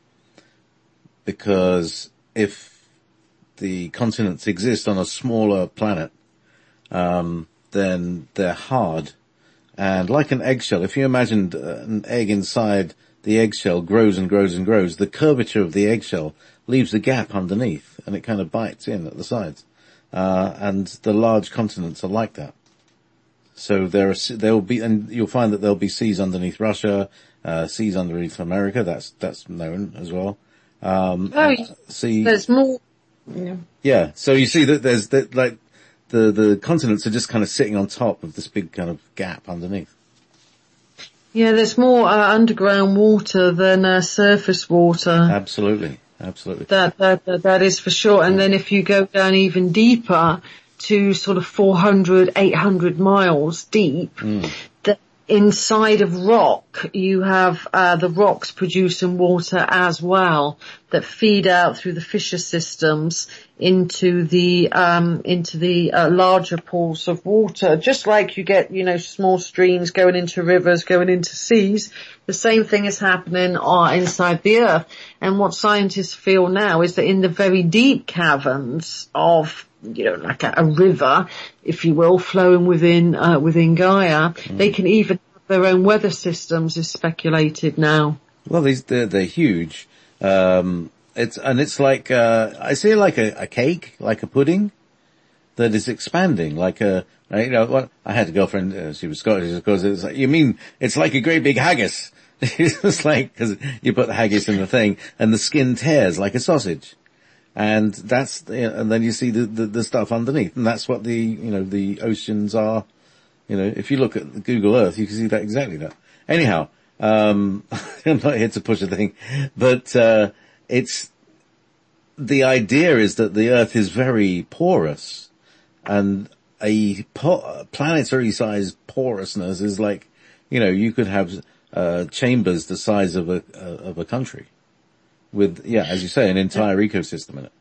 Because if the continents exist on a smaller planet, um, then they're hard. And like an eggshell, if you imagined an egg inside the eggshell grows and grows and grows, the curvature of the eggshell leaves a gap underneath, and it kind of bites in at the sides. Uh, and the large continents are like that. So there are, there will be, and you'll find that there'll be seas underneath Russia, uh, seas underneath America. That's, that's known as well. Um, oh, see, there's more. Yeah. Yeah. So you see that there's that, like, the, the continents are just kind of sitting on top of this big kind of gap underneath. Yeah, there's more uh, underground water than uh, surface water. Absolutely. Absolutely. That, that, that, that is for sure. And then if you go down even deeper to sort of four hundred, eight hundred miles deep, mm. the, inside of rock, you have, uh, the rocks producing water as well that feed out through the fissure systems into the, um, into the, uh, larger pools of water. Just like you get, you know, small streams going into rivers, going into seas, the same thing is happening uh, inside the earth. And what scientists feel now is that in the very deep caverns of, you know, like a, a river, if you will, flowing within, uh, within Gaia, mm. they can even have their own weather systems is speculated now. Well, these, they're, they're huge. Um, it's, and it's like, uh, I see it like a, a cake, like a pudding that is expanding, like a, you know, what, I had a girlfriend, uh, she was Scottish, of course, it was like, you mean, it's like a great big haggis. It's like, cause you put the haggis in the thing and the skin tears like a sausage. And that's, and then you see the, the, the stuff underneath, and that's what the, you know, the oceans are. You know, if you look at the Google Earth, you can see that exactly that. Anyhow, um, I'm not here to push a thing, but, uh, it's, the idea is that the Earth is very porous, and a po- planetary sized porousness is like, you know, you could have, uh, chambers the size of a, uh, of a country. With, yeah, as you say, an entire ecosystem in it.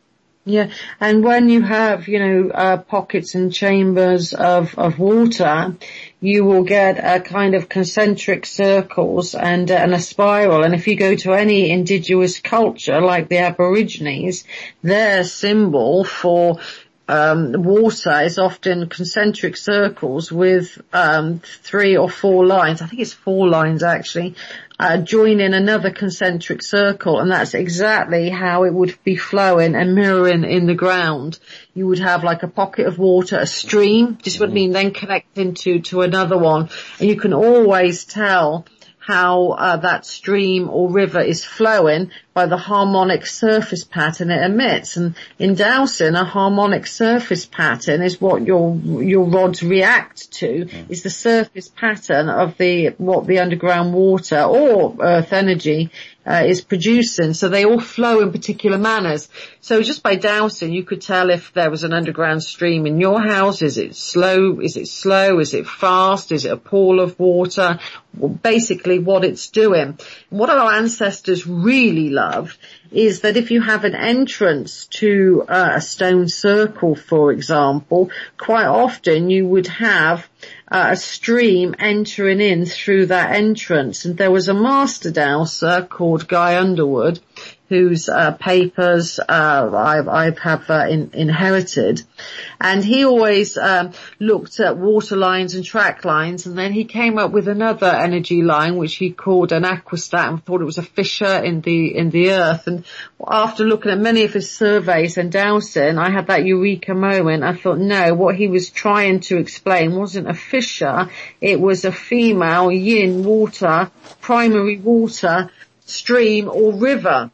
Yeah, and when you have, you know, uh, pockets and chambers of, of water, you will get a kind of concentric circles and, uh, and a spiral. And if you go to any indigenous culture, like the Aborigines, their symbol for Um, water is often concentric circles with um, three or four lines. I think it's four lines actually, uh, joining another concentric circle, and that's exactly how it would be flowing and mirroring in the ground. You would have like a pocket of water, a stream, just would mean then connecting to to another one, and you can always tell how uh, that stream or river is flowing by the harmonic surface pattern it emits. And in dowsing, a harmonic surface pattern is what your your rods react to, mm. is the surface pattern of the what the underground water or earth energy uh, is producing. So they all flow in particular manners. So just by dowsing, you could tell if there was an underground stream in your house. Is it slow? Is it slow? Is it fast? Is it a pool of water? Well, basically what it's doing. What our ancestors really loved is that if you have an entrance to uh, a stone circle, for example, quite often you would have uh, a stream entering in through that entrance. And there was a master dowser called Guy Underwood, whose uh, papers uh, I've, I've have uh, in, inherited, and he always um, looked at water lines and track lines, and then he came up with another energy line which he called an aquistat, and thought it was a fissure in the in the earth. And after looking at many of his surveys and dowsing, I had that eureka moment. I thought, no, what he was trying to explain wasn't a fissure; it was a female yin water, primary water stream or river.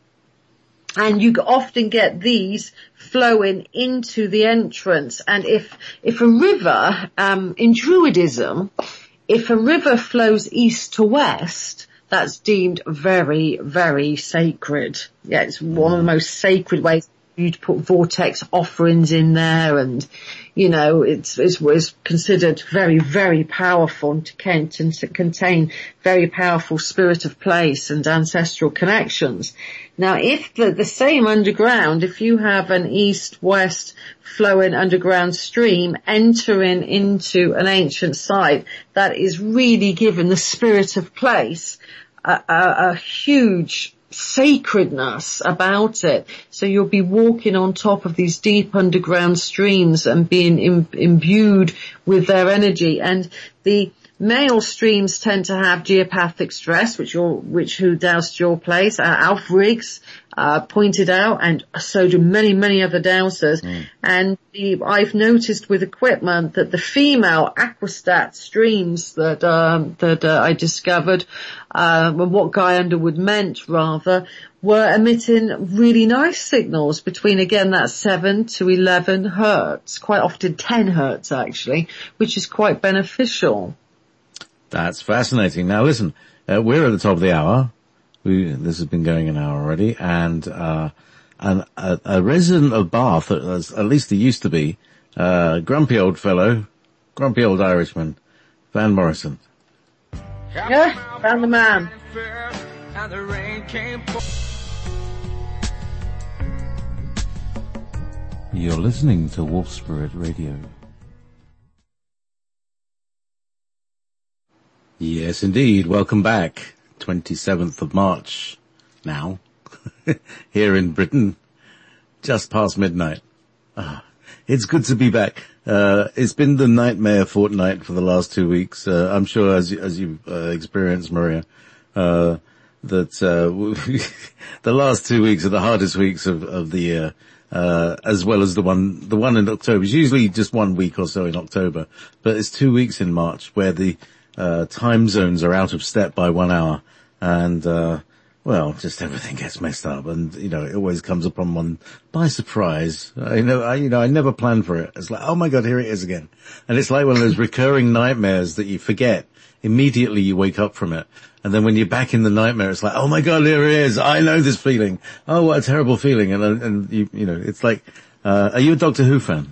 And you often get these flowing into the entrance. And if, if a river, um, in Druidism, if a river flows east to west, that's deemed very, very sacred. Yeah, it's one of the most sacred ways. You'd put vortex offerings in there, and, you know, it's, it's, it's considered very, very powerful and to, to contain very powerful spirit of place and ancestral connections. Now, if the, the same underground, if you have an east-west flowing underground stream entering into an ancient site, that is really giving the spirit of place a, a, a huge sacredness about it. So you'll be walking on top of these deep underground streams and being Im- imbued with their energy. And the Male streams tend to have geopathic stress, which your, which who doused your place, uh, Alf Riggs, uh, pointed out, and so do many, many other dousers. Mm. And the, I've noticed with equipment that the female aquastat streams that, um, that, uh, I discovered, uh, what Guy Underwood meant rather, were emitting really nice signals between, again, that seven to eleven hertz, quite often ten hertz actually, which is quite beneficial. That's fascinating. Now listen, uh, we're at the top of the hour. We, this has been going an hour already, and, uh, and a, a resident of Bath, as, at least he used to be, uh, grumpy old fellow, grumpy old Irishman, Van Morrison. Yeah, Van the man. You're listening to Wolf Spirit Radio. Yes, indeed. Welcome back. twenty-seventh of March now, here in Britain, just past midnight. Ah, it's good to be back. Uh, it's been the nightmare fortnight for the last two weeks. Uh, I'm sure as, as you've uh, experienced, Maria, uh, that, uh, the last two weeks are the hardest weeks of, of the year. Uh, as well as the one, the one in October. It's usually just one week or so in October, but it's two weeks in March where the, uh, time zones are out of step by one hour, and, uh, well, just everything gets messed up, and, you know, it always comes upon one by surprise. I know, I, you know, I never plan for it. It's like, oh my God, here it is again. And it's like one of those recurring nightmares that you forget. Immediately you wake up from it. And then when you're back in the nightmare, it's like, oh my God, here it is. I know this feeling. Oh, what a terrible feeling. And, and you, you know, it's like, uh, are you a Doctor Who fan?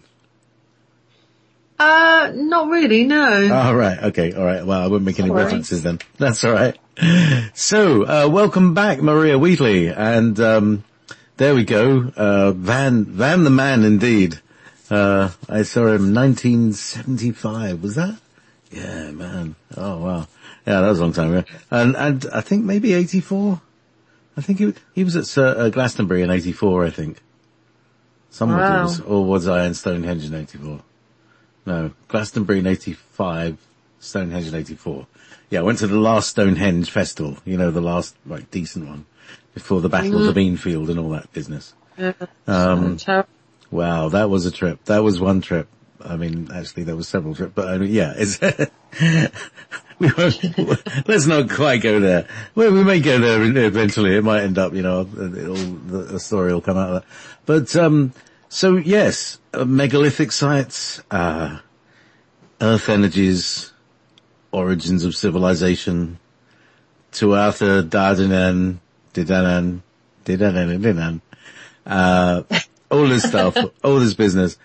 Uh, not really, no. Oh, right. Okay. All right. Well, I won't make any Sorry. references then. That's all right. So, uh, welcome back, Maria Wheatley. And, um, there we go. Uh, Van, Van the man indeed. Uh, I saw him nineteen seventy-five. Was that? Yeah, man. Oh, wow. Yeah, that was a long time ago. And, and I think maybe eighty-four. I think he, he was at Sir, uh, Glastonbury in eighty-four, I think. Somewhat wow. was, or was I in Stonehenge in eighty-four? No, Glastonbury in eighty-five, Stonehenge in eighty-four. Yeah, I went to the last Stonehenge festival, you know, the last, like, decent one, before the Battle mm-hmm. of the Beanfield and all that business. Yeah, um, wow, that was a trip. That was one trip. I mean, actually, there was several trips, but I mean, yeah, it's, we won't, let's not quite go there. Well, we may go there eventually. It might end up, you know, it'll, the, the story will come out of that. But, um, so yes, uh, megalithic sites, uh, earth energies, origins of civilization, Tuatha Dadanan, Didanan, Didanan, Didanan, uh, all this stuff, all this business.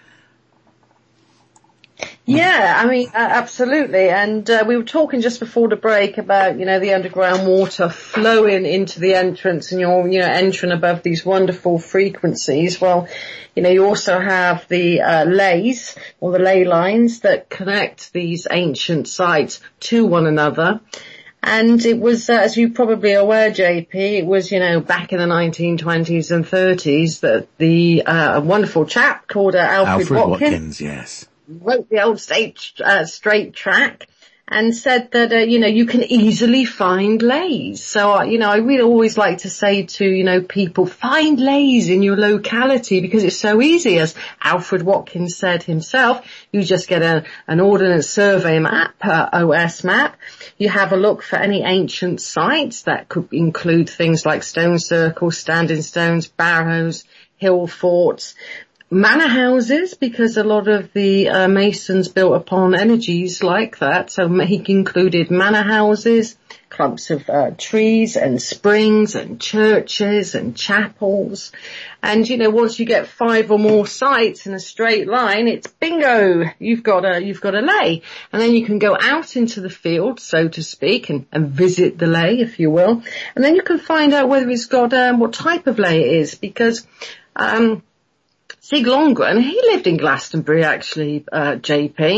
Yeah, I mean, uh, absolutely. And uh, we were talking just before the break about, you know, the underground water flowing into the entrance, and you're, you know, entering above these wonderful frequencies. Well, you know, you also have the uh, lays, or the ley lines that connect these ancient sites to one another. And it was, uh, as you're probably aware, J P, it was, you know, back in the nineteen twenties and thirties that the uh, wonderful chap called uh, Alfred, Alfred Watkins, Watkins, yes, wrote the old state, uh, straight track and said that, uh, you know, you can easily find lays. So, uh, you know, I really always like to say to, you know, people, find lays in your locality because it's so easy. As Alfred Watkins said himself, you just get a, an Ordnance Survey map, uh, O S map. You have a look for any ancient sites that could include things like stone circles, standing stones, barrows, hill forts, manor houses, because a lot of the uh, masons built upon energies like that. So he included manor houses, clumps of uh, trees and springs and churches and chapels. And, you know, once you get five or more sites in a straight line, it's bingo, you've got a, you've got a ley. And then you can go out into the field, so to speak, and, and visit the ley, if you will. And then you can find out whether it's got, um, what type of ley it is, because, um, Sig Longren, he lived in Glastonbury actually, uh, J P.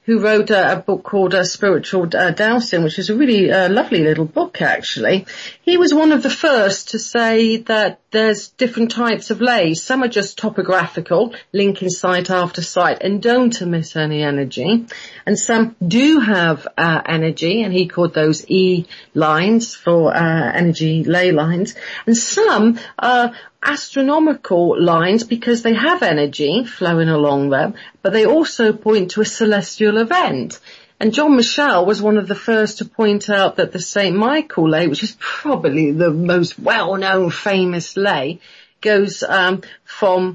who wrote a, a book called uh, Spiritual uh, Dowsing, which is a really uh, lovely little book, actually. He was one of the first to say that there's different types of lays. Some are just topographical, linking site after site, and don't emit any energy. And some do have uh, energy, and he called those E lines for uh, energy ley lines. And some are astronomical lines because they have energy flowing along them, but they also point to a celestial event. And John Michell was one of the first to point out that the Saint Michael lay, which is probably the most well-known famous lay, goes um, from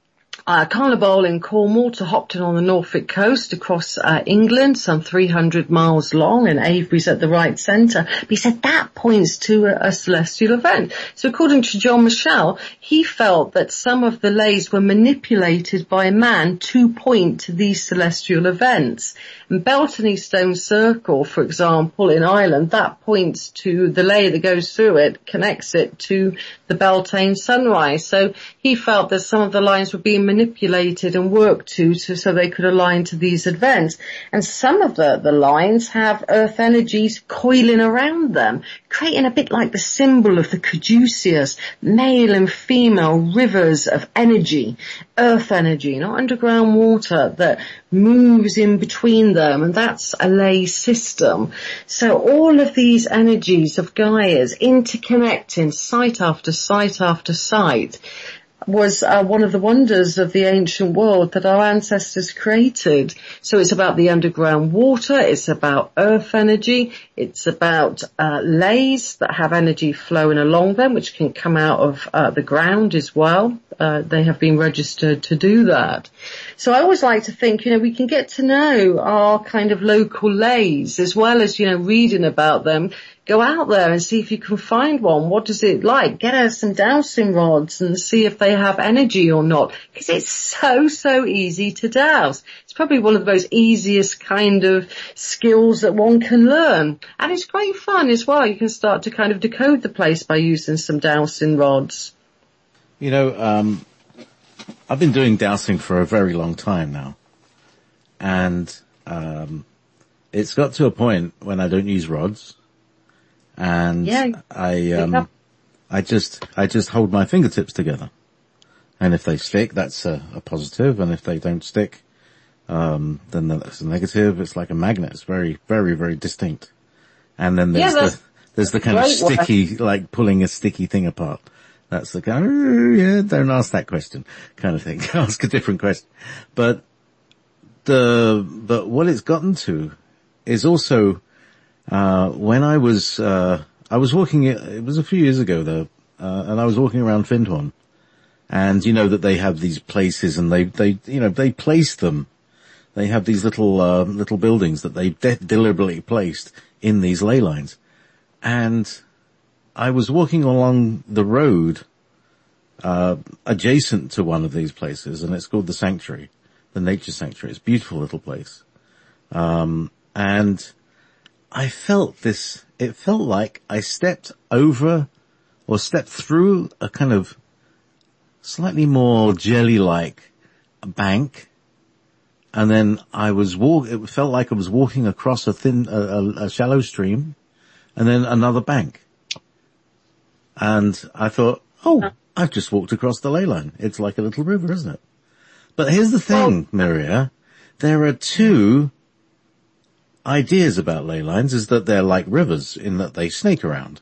Uh, Carnival in Cornwall to Hopton on the Norfolk coast across uh, England, some three hundred miles long, and Avery's at the right centre. But he said that points to a, a celestial event. So according to John Michell, he felt that some of the lays were manipulated by man to point to these celestial events. And Beltany Stone Circle, for example, in Ireland, that points to the lay that goes through it, connects it to the Beltane sunrise. So he felt that some of the lines were being manipulated and worked to, to so they could align to these events. And some of the, the lines have earth energies coiling around them, creating a bit like the symbol of the caduceus, male and female rivers of energy, earth energy, not underground water, that moves in between them, and that's a ley system. So all of these energies of Gaia's interconnecting site after site after site was uh, one of the wonders of the ancient world that our ancestors created. So it's about the underground water, it's about earth energy, it's about uh, lays that have energy flowing along them, which can come out of uh, the ground as well. Uh, they have been registered to do that. So I always like to think, you know, we can get to know our kind of local lays as well as, you know, reading about them. Go out there and see if you can find one. What does it like? Get out some dowsing rods and see if they have energy or not. Because it's so, so easy to douse. It's probably one of the most easiest kind of skills that one can learn. And it's great fun as well. You can start to kind of decode the place by using some dowsing rods. You know, um, I've been doing dowsing for a very long time now. And um, it's got to a point when I don't use rods. And yeah, I, um, I just, I just hold my fingertips together. And if they stick, that's a, a positive. And if they don't stick, um, then that's a negative. It's like a magnet. It's very, very, very distinct. And then there's yeah, the, there's the kind of sticky, one. Like pulling a sticky thing apart. That's the kind of, oh, yeah, don't ask that question kind of thing. Ask a different question. But the, but what it's gotten to is also, Uh, when I was, uh, I was walking, it was a few years ago though, uh, and I was walking around Findhorn, and you know that they have these places and they, they, you know, they place them. They have these little, uh, little buildings that they de- deliberately placed in these ley lines. And I was walking along the road, uh, adjacent to one of these places, and it's called the Sanctuary, the Nature Sanctuary. It's a beautiful little place. Um, and I felt this, it felt like I stepped over or stepped through a kind of slightly more jelly-like bank, and then I was walk, it felt like I was walking across a thin, a, a, a shallow stream, and then another bank. And I thought, oh, I've just walked across the ley line. It's like a little river, isn't it? But here's the thing, Miria, there are two ideas about ley lines, is that they're like rivers in that they snake around.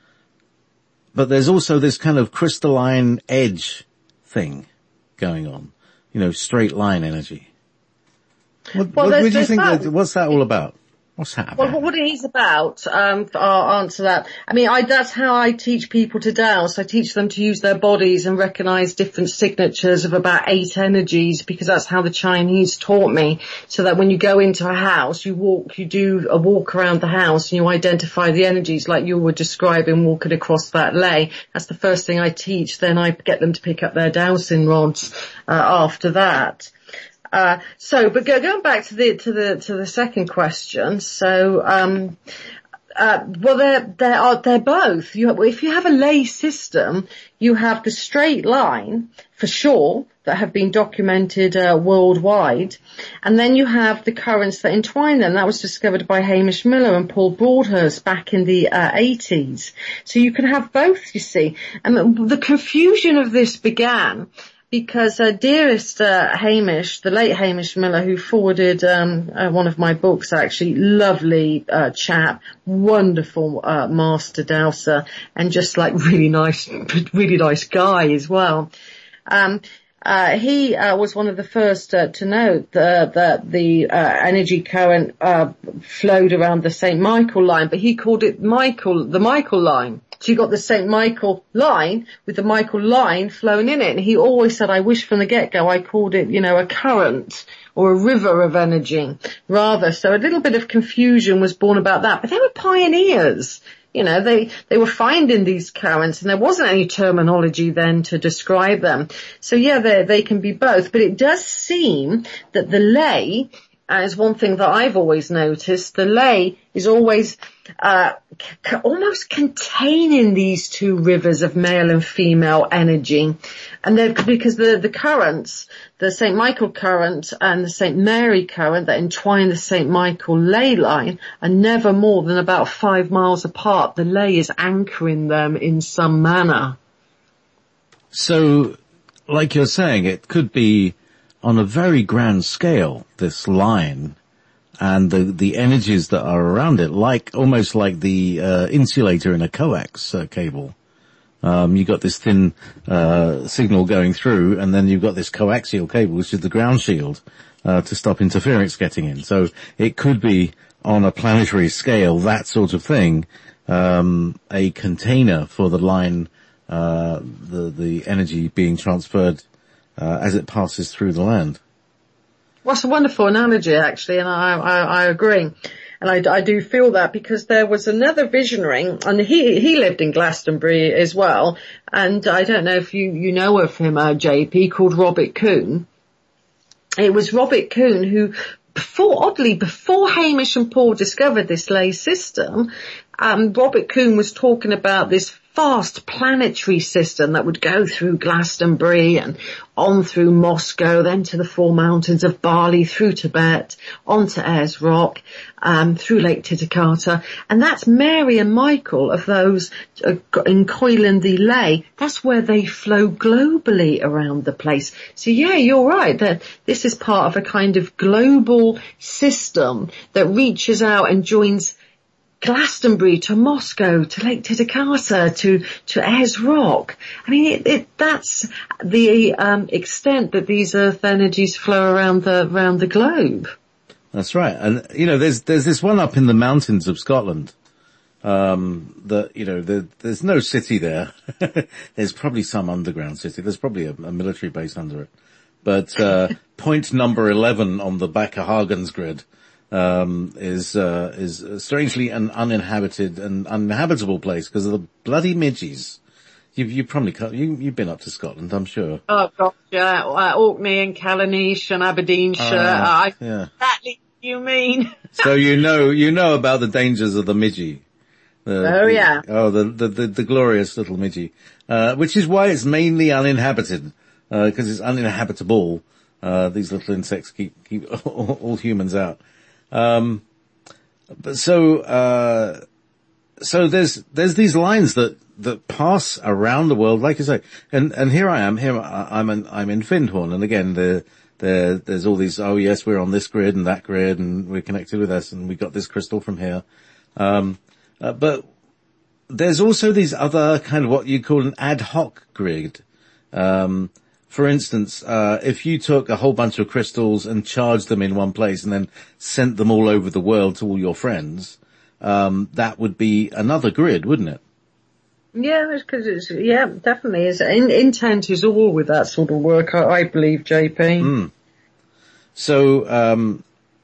But there's also this kind of crystalline edge thing going on. You know, straight line energy. What, well, what, what do you think that, what's that all about? What's that about? Well, what it is about, um, I'll answer that. I mean, I, that's how I teach people to dowse. I teach them to use their bodies and recognize different signatures of about eight energies, because that's how the Chinese taught me. So that when you go into a house, you walk, you do a walk around the house and you identify the energies like you were describing walking across that ley. That's the first thing I teach. Then I get them to pick up their dowsing rods, uh, after that. Uh, so, but go, going back to the, to the, to the second question. So, um, Uh, well, they're, they're, are, they're both. You, if you have a ley system, you have the straight line, for sure, that have been documented uh, worldwide. And then you have the currents that entwine them. That was discovered by Hamish Miller and Paul Broadhurst back in the uh, eighties. So you can have both, you see. And the confusion of this began because uh, dearest uh, Hamish, the late Hamish Miller, who forwarded um, uh, one of my books, actually, lovely uh, chap, wonderful uh, master dowser, and just like really nice, really nice guy as well. Um, uh, he uh, was one of the first uh, to note that the, the uh, energy current uh, flowed around the Saint Michael line, but he called it Michael, the Michael line. So you got the Saint Michael line with the Michael line flowing in it. And he always said, I wish from the get-go I called it, you know, a current or a river of energy rather. So a little bit of confusion was born about that. But they were pioneers. You know, they, they were finding these currents and there wasn't any terminology then to describe them. So yeah, they, they can be both. But it does seem that the ley, as one thing that I've always noticed, the ley is always uh c- almost containing these two rivers of male and female energy. And they're, because the, the currents, the Saint Michael current and the Saint Mary current that entwine the Saint Michael ley line are never more than about five miles apart. The ley is anchoring them in some manner. So, like you're saying, it could be on a very grand scale, this line, and the, the energies that are around it, like, almost like the, uh, insulator in a coax uh, cable. Um, you've got this thin, uh, signal going through, and then you've got this coaxial cable, which is the ground shield, uh, to stop interference getting in. So it could be, on a planetary scale, that sort of thing, um, a container for the line, uh, the, the energy being transferred Uh, as it passes through the land. Well, it's a wonderful analogy, actually, and I, I, I agree. And I, I do feel that because there was another visionary, and he, he lived in Glastonbury as well, and I don't know if you, you know of him, uh, J P, called Robert Kuhn. It was Robert Kuhn who, before, oddly, before Hamish and Paul discovered this ley system, um, Robert Kuhn was talking about this vast planetary system that would go through Glastonbury and on through Moscow, then to the four mountains of Bali, through Tibet, on to Ayers Rock, um, through Lake Titicaca. And that's Mary and Michael of those uh, in Coiling the Ley. That's where they flow globally around the place. So yeah, you're right that this is part of a kind of global system that reaches out and joins Glastonbury to Moscow to Lake Titicaca to to Ayers Rock. I mean, it, it, that's the um, extent that these Earth energies flow around the around the globe. That's right, and you know, there's there's this one up in the mountains of Scotland. Um, that you know, there, there's no city there. There's probably some underground city. There's probably a, a military base under it. But uh, point number eleven on the Bacahagens grid. Um, is, uh, is strangely an uninhabited and uninhabitable place because of the bloody midges. You've, you probably, you, you've been up to Scotland, I'm sure. Oh gosh, yeah, uh, Orkney and Callanish and Aberdeenshire. Uh, I, yeah. Exactly what you mean. So you know, you know about the dangers of the midgie. The, oh the, yeah. Oh, the, the, the, the glorious little midgie. Uh, which is why it's mainly uninhabited, uh, cause it's uninhabitable. Uh, these little insects keep, keep all, all humans out. Um, but so, uh, so there's, there's these lines that, that pass around the world, like you say, and, and here I am, here I, I'm in, I'm in Findhorn, and again, the, the, there's all these, oh yes, we're on this grid and that grid, and we're connected with us, and we got this crystal from here. Um, uh, but there's also these other kind of what you call an ad hoc grid. Um, For instance, uh, if you took a whole bunch of crystals and charged them in one place and then sent them all over the world to all your friends, um, that would be another grid, wouldn't it? Yeah, because it's, yeah, definitely is. In, intent is all with that sort of work, I, I believe, J P. Mm. So, um,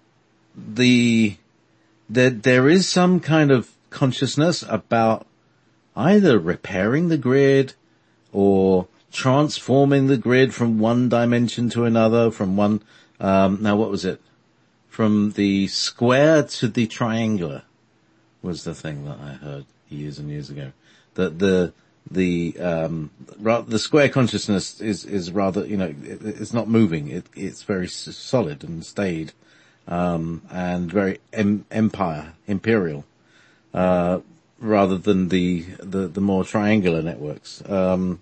the, there, there is some kind of consciousness about either repairing the grid or transforming the grid from one dimension to another, from one, um, now what was it? From the square to the triangular. was the thing that I heard years and years ago. That the, the, um, the square consciousness is, is rather, you know, it, it's not moving. It, it's very solid and staid, um, and very em- empire, imperial, uh, rather than the, the, the more triangular networks. Um,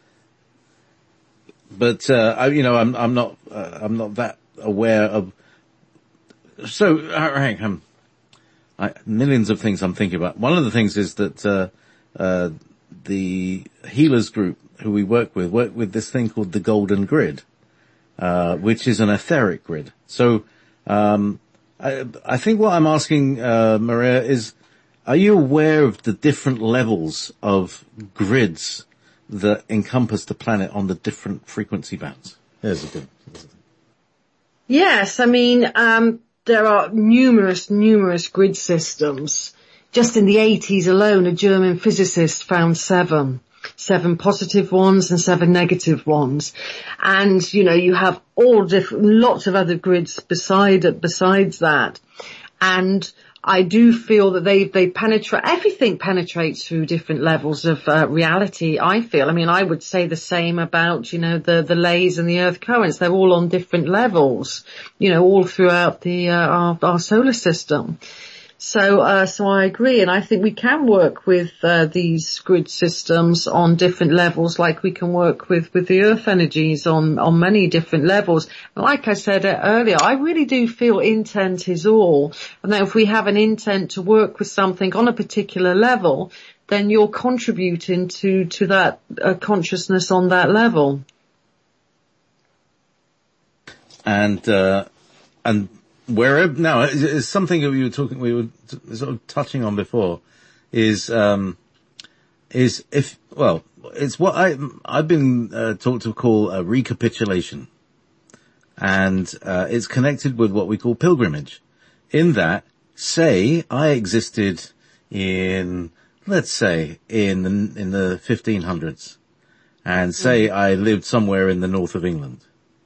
but, uh, I, you know, I'm, I'm not, uh, I'm not that aware of, so, uh, hang on. I, millions of things I'm thinking about. One of the things is that, uh, uh, the healers group who we work with work with this thing called the Golden Grid, uh, which is an etheric grid. So, um, I, I think what I'm asking, uh, Maria is, are you aware of the different levels of grids that encompass the planet on the different frequency bands? There's a good. There's a yes, I mean, um, there are numerous, numerous grid systems. Just in the eighties alone, a German physicist found seven. Seven positive ones and seven negative ones. And, you know, you have all different, lots of other grids beside, besides that. And I do feel that they, they penetrate, everything penetrates through different levels of uh, reality, I feel. I mean, I would say the same about, you know, the, the layers and the earth currents. They're all on different levels, you know, all throughout the, uh, our, our solar system. So, uh, so I agree, and I think we can work with, uh, these grid systems on different levels, like we can work with, with the earth energies on, on many different levels. Like I said earlier, I really do feel intent is all. And that if we have an intent to work with something on a particular level, then you're contributing to, to that uh, consciousness on that level. And, uh, and, Wherever now is something that we were talking, we were sort of touching on before, is um, is if well, it's what I I've been uh, taught to call a recapitulation, and uh, it's connected with what we call pilgrimage. In that, say I existed in, let's say in the in the fifteen hundreds, and say mm-hmm. I lived somewhere in the north of England,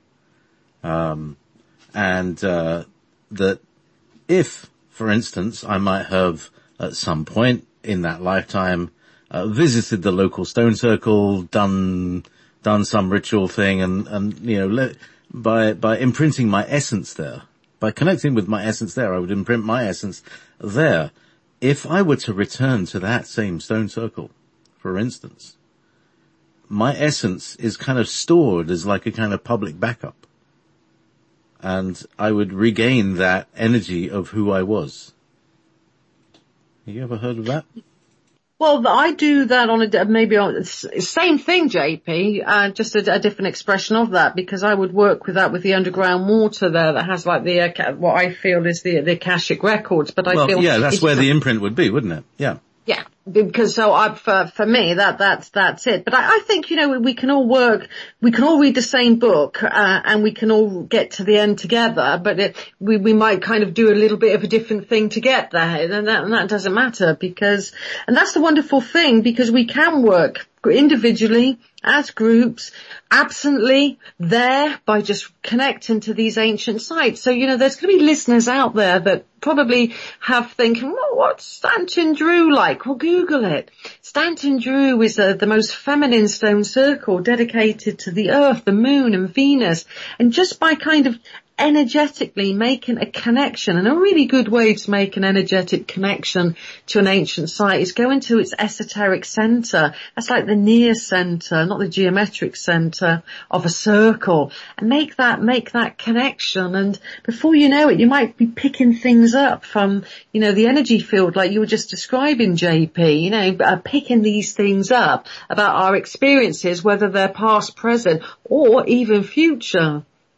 um, and uh, that if, for instance, I might have at some point in that lifetime uh, visited the local stone circle, done done some ritual thing, and and you know let, by by imprinting my essence there, by connecting with my essence there, I would imprint my essence there. If I were to return to that same stone circle, for instance, my essence is kind of stored as like a kind of public backup. And I would regain that energy of who I was. Have you ever heard of that? Well, I do that on a, maybe on, same thing, J P, uh, just a, a different expression of that, because I would work with that with the underground water there that has like the, uh, what I feel is the, the Akashic records, but I well, feel. yeah, that's where the imprint would be, wouldn't it? Yeah. Yeah, because so I, for, for me, that, that's, that's it. But I, I think, you know, we, we can all work, we can all read the same book, uh, and we can all get to the end together, but it, we, we might kind of do a little bit of a different thing to get there, and that, and that doesn't matter because, and that's the wonderful thing, because we can work individually, as groups, absently, there, by just connecting to these ancient sites. So, you know, there's going to be listeners out there that probably have thinking, well, what's Stanton Drew like? Well, Google it. Stanton Drew is uh, the most feminine stone circle dedicated to the earth, the moon and Venus. And just by kind of energetically making a connection, and a really good way to make an energetic connection to an ancient site is go into its esoteric center. That's like the near center, not the geometric center of a circle, and make that, make that connection. And before you know it, you might be picking things up from, you know, the energy field like you were just describing, J P, you know, uh, picking these things up about our experiences, whether they're past, present, or even future.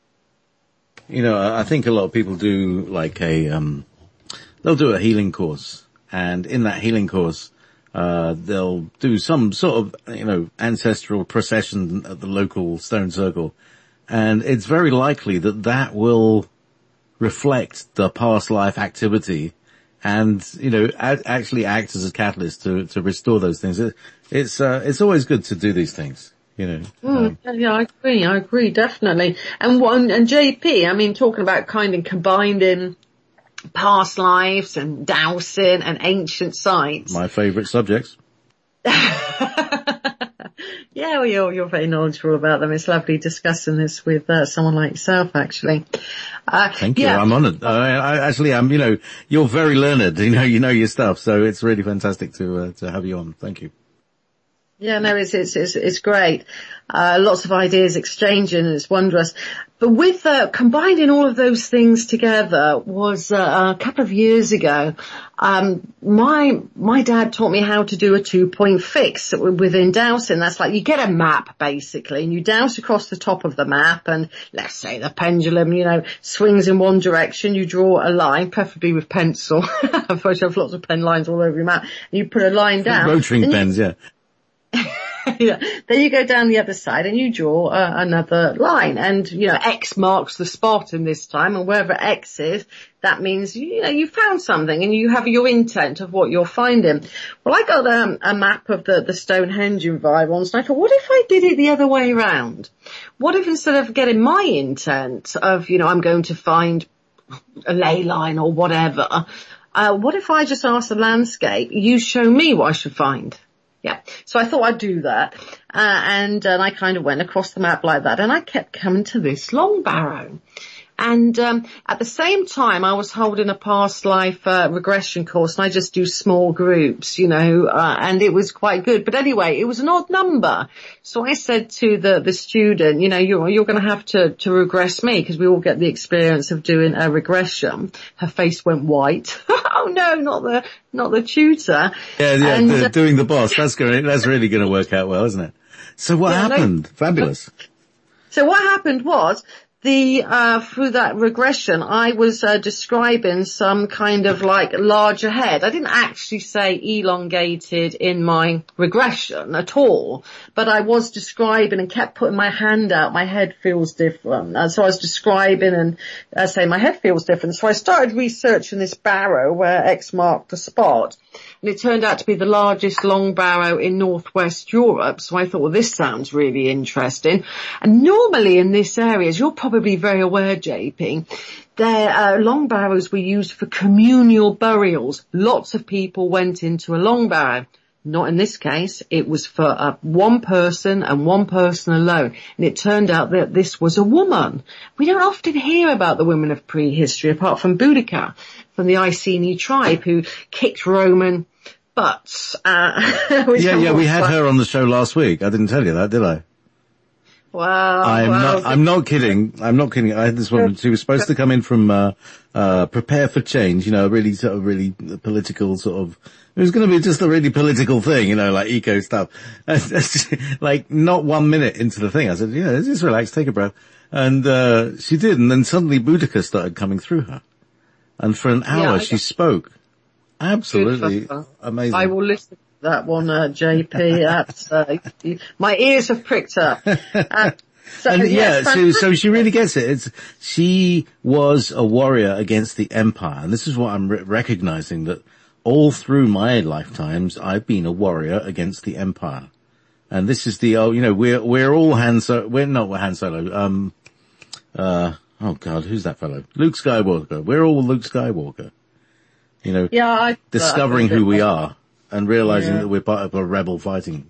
You know, I think a lot of people do like a, um, they'll do a healing course, and in that healing course, uh, they'll do some sort of, you know, ancestral procession at the local stone circle, and it's very likely that that will reflect the past life activity and, you know, a- actually act as a catalyst to, to restore those things. It, it's, uh, it's always good to do these things. You know, mm, um, yeah, I agree. I agree, definitely. And one, and J P, I mean, talking about kind of combining past lives and dowsing and ancient sites. My favourite subjects. Yeah, well, you're, you're very knowledgeable about them. It's lovely discussing this with uh, someone like yourself, actually. Uh, Thank you. yeah. I'm honoured. I, I actually am, you know, you're very learned. You know, you know your stuff. So it's really fantastic to, uh, to have you on. Thank you. Yeah, no, it's, it's, it's, it's great. Uh, lots of ideas exchanging and it's wondrous. But with, uh, combining all of those things together was, uh, a couple of years ago. Um, my, my dad taught me how to do a two point fix within dowsing. That's like you get a map basically and you douse across the top of the map and let's say the pendulum, you know, swings in one direction. You draw a line, preferably with pencil. Otherwise you have lots of pen lines all over your map. And you put a line down. Rotring pens, yeah. Yeah. Then you go down the other side and you draw uh, another line and, you know, X marks the spot in this time and wherever X is, that means, you know, you found something and you have your intent of what you're finding. Well, I got um, a map of the, the Stonehenge in Vivons and I thought, what if I did it the other way around? What if instead of getting my intent of, you know, I'm going to find a ley line or whatever, uh, what if I just asked the landscape, you show me what I should find? Yeah, so I thought I'd do that, uh, and, and I kind of went across the map like that, and I kept coming to this long barrow. And um at the same time, I was holding a past life uh, regression course, and I just do small groups, you know, uh, and it was quite good. But anyway, it was an odd number. So I said to the the student, you know, you're you're going to have to to regress me because we all get the experience of doing a regression. Her face went white. Oh no, not the not the tutor. Yeah, yeah, and, the, uh, doing the boss. That's going. That's really going to work out well, isn't it? So what yeah, happened? No, Fabulous. So what happened was. The, uh, through that regression, I was, uh, describing some kind of like larger head. I didn't actually say elongated in my regression at all, but I was describing and kept putting my hand out. My head feels different. And so I was describing and, uh, saying my head feels different. So I started researching this barrow where X marked the spot. And it turned out to be the largest long barrow in northwest Europe. So I thought, well, this sounds really interesting. And normally in this area, as you're probably very aware, J P, their uh, long barrows were used for communal burials. Lots of people went into a long barrow. Not in this case. It was for uh, one person and one person alone. And it turned out that this was a woman. We don't often hear about the women of prehistory apart from Boudica, from the Iceni tribe who kicked Roman butts. Uh, yeah, yeah, we had fun. her on the show last week. I didn't tell you that, did I? Wow. I'm wow. not, I'm not kidding. I'm not kidding. I had this woman, she was supposed to come in from, uh, uh, Prepare for Change, you know, really sort of really political sort of, it was going to be just a really political thing, you know, like eco stuff. Like not one minute into the thing, I said, you know, just relax, take a breath. And, uh, she did. And then suddenly Boudica started coming through her. And for an hour yeah, she spoke. Absolutely amazing. I will listen. That one, uh, J P, that's, uh, my ears have pricked up. Uh, so, and yeah, yes, so, so she really gets it. It's, she was a warrior against the empire. And this is what I'm re- recognizing, that all through my lifetimes, I've been a warrior against the empire. And this is the, oh, you know, we're, we're all Han Solo, we're not Han Solo, um, uh, oh God, who's that fellow? Luke Skywalker. We're all Luke Skywalker. You know, yeah, I, discovering who we are. And realizing yeah. that we're part of a rebel fighting.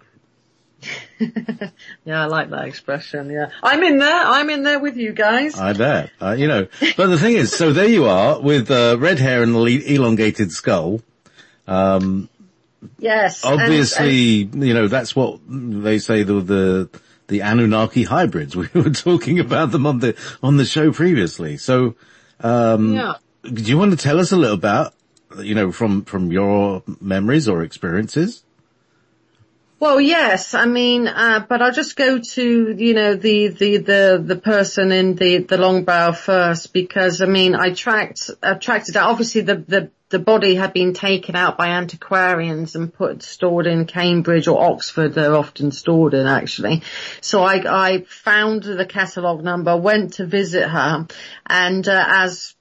Yeah, I like that expression, yeah. I'm in there, I'm in there with you guys. I bet, uh, you know. But the thing is, so there you are, with uh, red hair and an elongated skull. Um, yes. Obviously, and, and, you know, that's what they say the, the, the Anunnaki hybrids. We were talking about them on the, on the show previously. So, um, yeah. do you want to tell us a little about, you know, from, from your memories or experiences? Well, yes, I mean, uh, but I'll just go to, you know, the, the, the, the person in the, the long barrow first, because, I mean, I tracked, I tracked it out. Obviously the, the, the body had been taken out by antiquarians and put, stored in Cambridge or Oxford. They're often stored in, actually. So I, I found the catalogue number, went to visit her, and, uh, as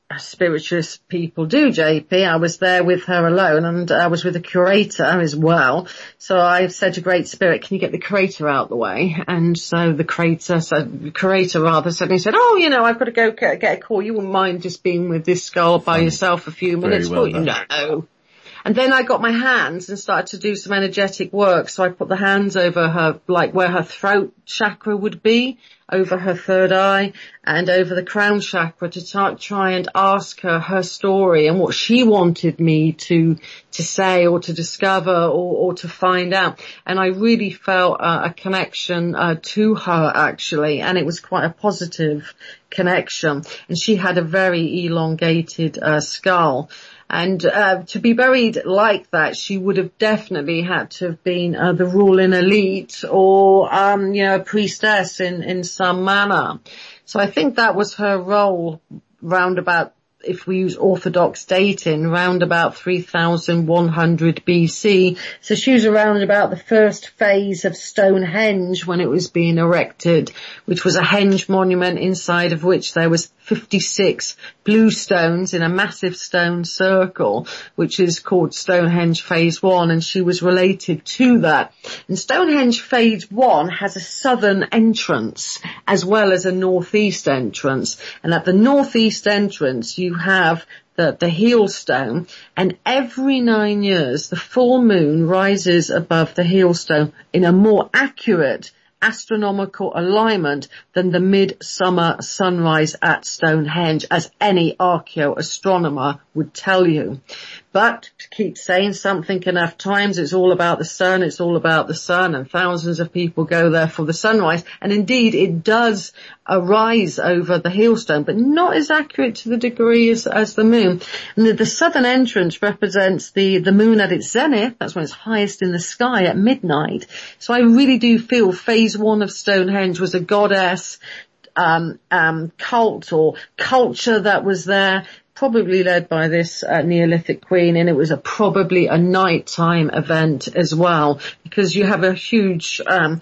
spiritualist people do, J P. I was there with her alone, and I was with a curator as well. So I said to Great Spirit, can you get the curator out the way? And so the curator, so the curator rather suddenly said, oh, you know, I've got to go get, get a call. You wouldn't mind just being with this skull by yourself a few minutes? Very well done. No. And then I got my hands and started to do some energetic work. So I put the hands over her, like where her throat chakra would be, over her third eye, and over the crown chakra to t- try and ask her her story and what she wanted me to to say or to discover or, or to find out. And I really felt uh, a connection uh, to her, actually, and it was quite a positive connection. And she had a very elongated uh, skull. And uh, to be buried like that, she would have definitely had to have been uh, the ruling elite or, um, you know, a priestess in, in some manner. So I think that was her role round about, if we use orthodox dating, round about three thousand one hundred B C. So she was around about the first phase of Stonehenge when it was being erected, which was a henge monument inside of which there was fifty-six blue stones in a massive stone circle, which is called Stonehenge Phase One, and she was related to that. And Stonehenge Phase One has a southern entrance as well as a northeast entrance, and at the northeast entrance you have the, the heel stone, and every nine years the full moon rises above the heel stone in a more accurate astronomical alignment than the midsummer sunrise at Stonehenge, as any archaeoastronomer would tell you. But to keep saying something enough times, it's all about the sun, it's all about the sun, and thousands of people go there for the sunrise. And indeed, it does arise over the heel stone, but not as accurate to the degree as, as the moon. And the, the southern entrance represents the, the moon at its zenith. That's when it's highest in the sky at midnight. So I really do feel phase one of Stonehenge was a goddess um, um, cult or culture that was there, probably led by this uh, Neolithic queen, and it was a probably a nighttime event as well, because you have a huge, um,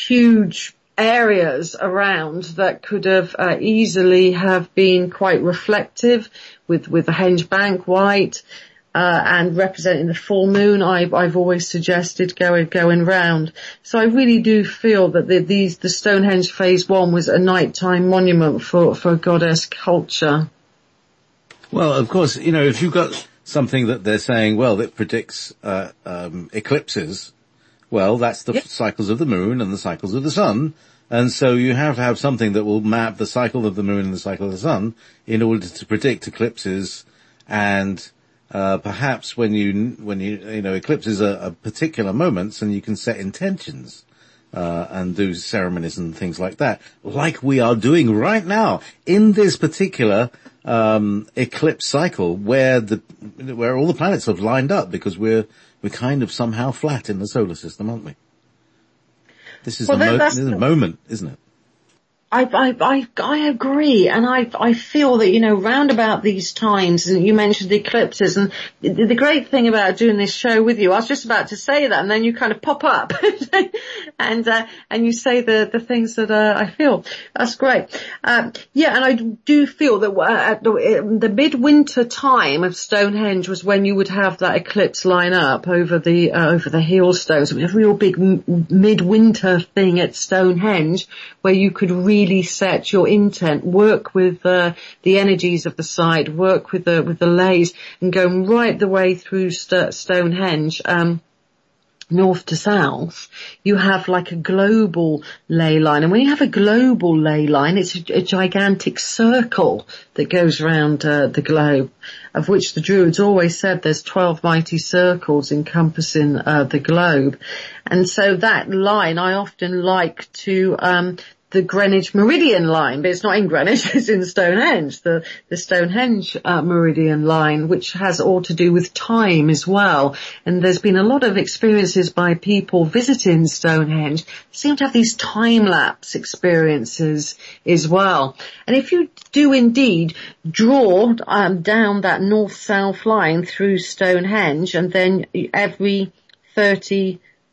huge areas around that could have uh, easily have been quite reflective, with with the henge bank white uh, and representing the full moon. I've I've always suggested going going round. So I really do feel that the, these the Stonehenge Phase One was a nighttime monument for for goddess culture. Well, of course, you know, if you've got something that they're saying, well, that predicts uh, um, eclipses, well, that's the Yep. cycles of the moon and the cycles of the sun. And so you have to have something that will map the cycle of the moon and the cycle of the sun in order to predict eclipses. And uh, perhaps when you, when you, you know, eclipses are, are particular moments, and you can set intentions uh, and do ceremonies and things like that, like we are doing right now in this particular um eclipse cycle, where the where all the planets have lined up, because we're we're kind of somehow flat in the solar system, aren't we? This is, well, a, mo- this is a moment, isn't it? I, I, I, I agree, and I, I feel that, you know, round about these times, and you mentioned the eclipses, and the, the great thing about doing this show with you, I was just about to say that, and then you kind of pop up, and, uh, and you say the, the things that, uh, I feel. That's great. Um, yeah, and I do feel that uh, at the, the midwinter time of Stonehenge was when you would have that eclipse line up over the, uh, over the heel stones. It was a real big m- midwinter thing at Stonehenge, where you could really Really set your intent, work with uh, the energies of the site, work with the with the lays, and go right the way through St- Stonehenge, um, north to south. You have like a global ley line, and when you have a global ley line, it's a, a gigantic circle that goes around uh, the globe, of which the Druids always said there's twelve mighty circles encompassing uh, the globe. And so that line, I often like to um the Greenwich Meridian line, but it's not in Greenwich, it's in Stonehenge, the, the Stonehenge uh, Meridian line, which has all to do with time as well. And there's been a lot of experiences by people visiting Stonehenge, seem to have these time-lapse experiences as well. And if you do indeed draw um, down that north-south line through Stonehenge, and then every thirty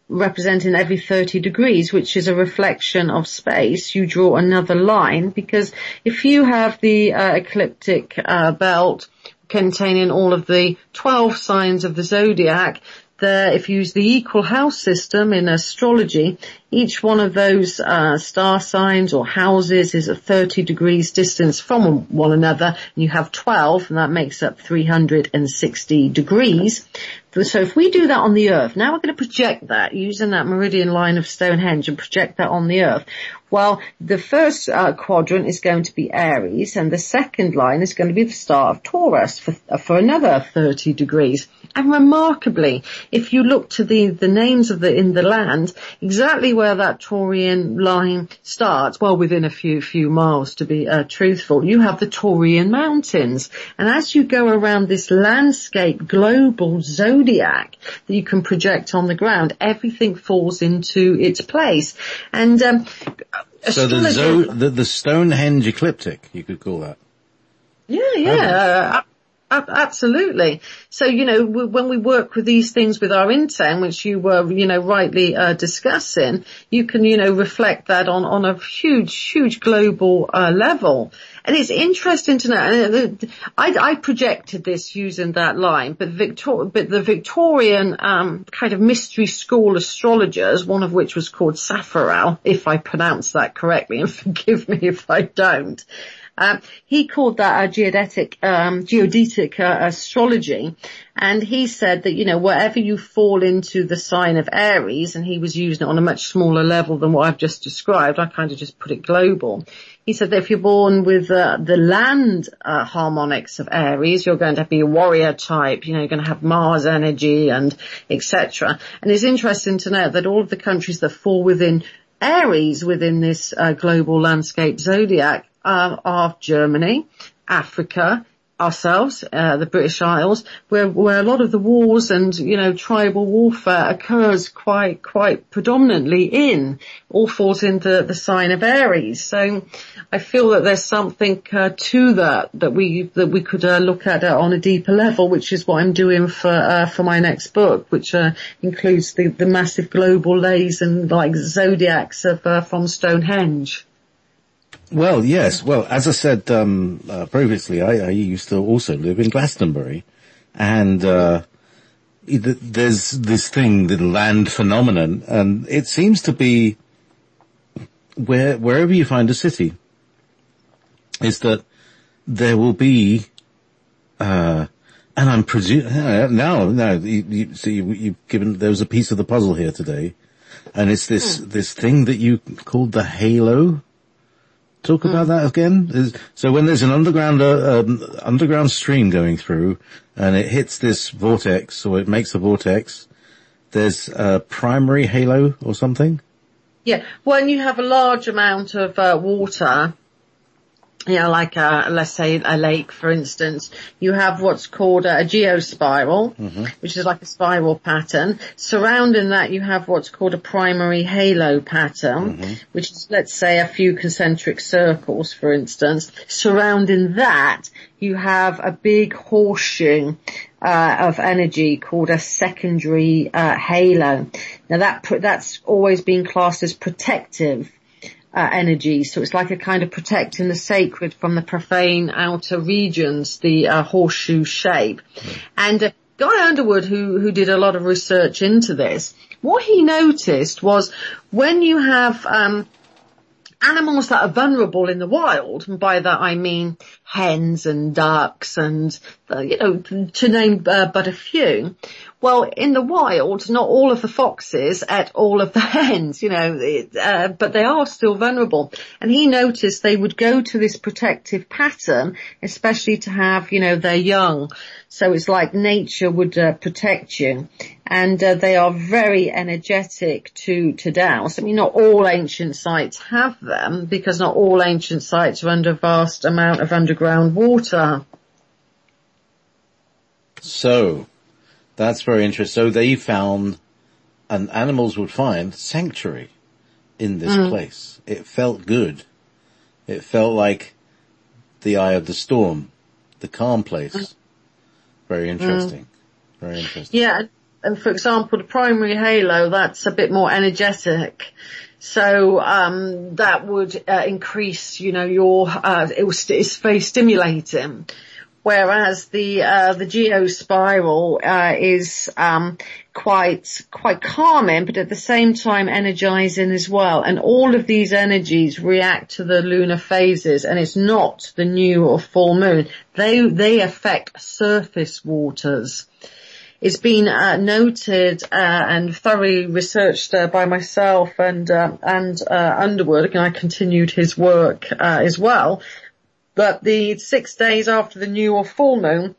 representing every thirty degrees, which is a reflection of space, you draw another line, because if you have the uh, ecliptic uh, belt containing all of the twelve signs of the zodiac, there, if you use the equal house system in astrology, each one of those uh, star signs or houses is at thirty degrees distance from one another, and you have twelve, and that makes up three hundred sixty degrees. So if we do that on the Earth, now we're going to project that using that meridian line of Stonehenge and project that on the Earth. Well, the first uh, quadrant is going to be Aries, and the second line is going to be the star of Taurus for, uh, for another thirty degrees. And remarkably, if you look to the, the names of the, in the land, exactly where that Taurian line starts, well, within a few, few miles to be uh, truthful, you have the Taurian Mountains. And as you go around this landscape, global zodiac that you can project on the ground, everything falls into its place. And, um, so the, zo- the, the Stonehenge ecliptic, you could call that. Yeah, yeah. Uh, Absolutely. So, you know, when we work with these things with our intent, which you were, you know, rightly uh, discussing, you can, you know, reflect that on, on a huge, huge global uh, level. And it's interesting to know, I, I projected this using that line, but, Victor, but the Victorian um, kind of mystery school astrologers, one of which was called Safarel, if I pronounce that correctly, and forgive me if I don't, Um, he called that a geodetic, um, geodetic uh, astrology, and he said that, you know, wherever you fall into the sign of Aries, and he was using it on a much smaller level than what I've just described, I kind of just put it global. He said that if you're born with uh, the land uh, harmonics of Aries, you're going to be a warrior type, you know, you're going to have Mars energy and et cetera. And it's interesting to note that all of the countries that fall within Aries within this uh, global landscape zodiac Uh, of Germany, Africa, ourselves, uh, the British Isles, where, where a lot of the wars and, you know, tribal warfare occurs quite, quite predominantly in, all falls into the sign of Aries. So I feel that there's something uh, to that, that we, that we could uh, look at uh, on a deeper level, which is what I'm doing for, uh, for my next book, which uh, includes the, the massive global lays and like zodiacs of, uh, from Stonehenge. Well, yes. Well, as I said um uh, previously, I, I used to also live in Glastonbury, and uh there's this thing, the land phenomenon, and it seems to be where wherever you find a city, is that there will be, uh and I'm presuming now, now you, you see, you, you've given there was a piece of the puzzle here today, and it's this mm. this thing that you called the halo. Talk about mm. that again. So when there's an underground uh, um, underground stream going through, and it hits this vortex, or it makes a vortex, there's a primary halo or something. Yeah, when you have a large amount of uh, water, you know, like a, let's say a lake, for instance, you have what's called a geospiral, mm-hmm. which is like a spiral pattern. Surrounding that, you have what's called a primary halo pattern, mm-hmm. which is, let's say, a few concentric circles, for instance. Surrounding that, you have a big horseshoe uh, of energy called a secondary uh, halo. Now that that's always been classed as protective Uh, energy, so it's like a kind of protecting the sacred from the profane outer regions, the uh, horseshoe shape. Mm. And uh, Guy Underwood, who who did a lot of research into this, what he noticed was when you have um animals that are vulnerable in the wild, and by that I mean hens and ducks and, uh, you know, to name uh, but a few. Well, in the wild, not all of the foxes ate all of the hens, you know, it, uh, but they are still vulnerable. And he noticed they would go to this protective pattern, especially to have, you know, their young. So it's like nature would uh, protect you. And uh, they are very energetic to, to douse. I mean, not all ancient sites have them, because not all ancient sites are under a vast amount of underground water. So, that's very interesting. So they found, and animals would find, sanctuary in this mm. place. It felt good. It felt like the eye of the storm, the calm place. Mm. Very interesting. Mm. Very interesting. Yeah. and for example, the primary halo, that's a bit more energetic. So, um, that would, uh, increase, you know, your, uh, it was, it's very stimulating. Whereas the, uh, the geospiral, uh, is, um, quite, quite calming, but at the same time energizing as well. And all of these energies react to the lunar phases, and it's not the new or full moon. They, they affect surface waters. It's been uh, noted uh, and thoroughly researched uh, by myself and uh, and uh, Underwood, and I continued his work uh, as well. But the six days after the new or full moon,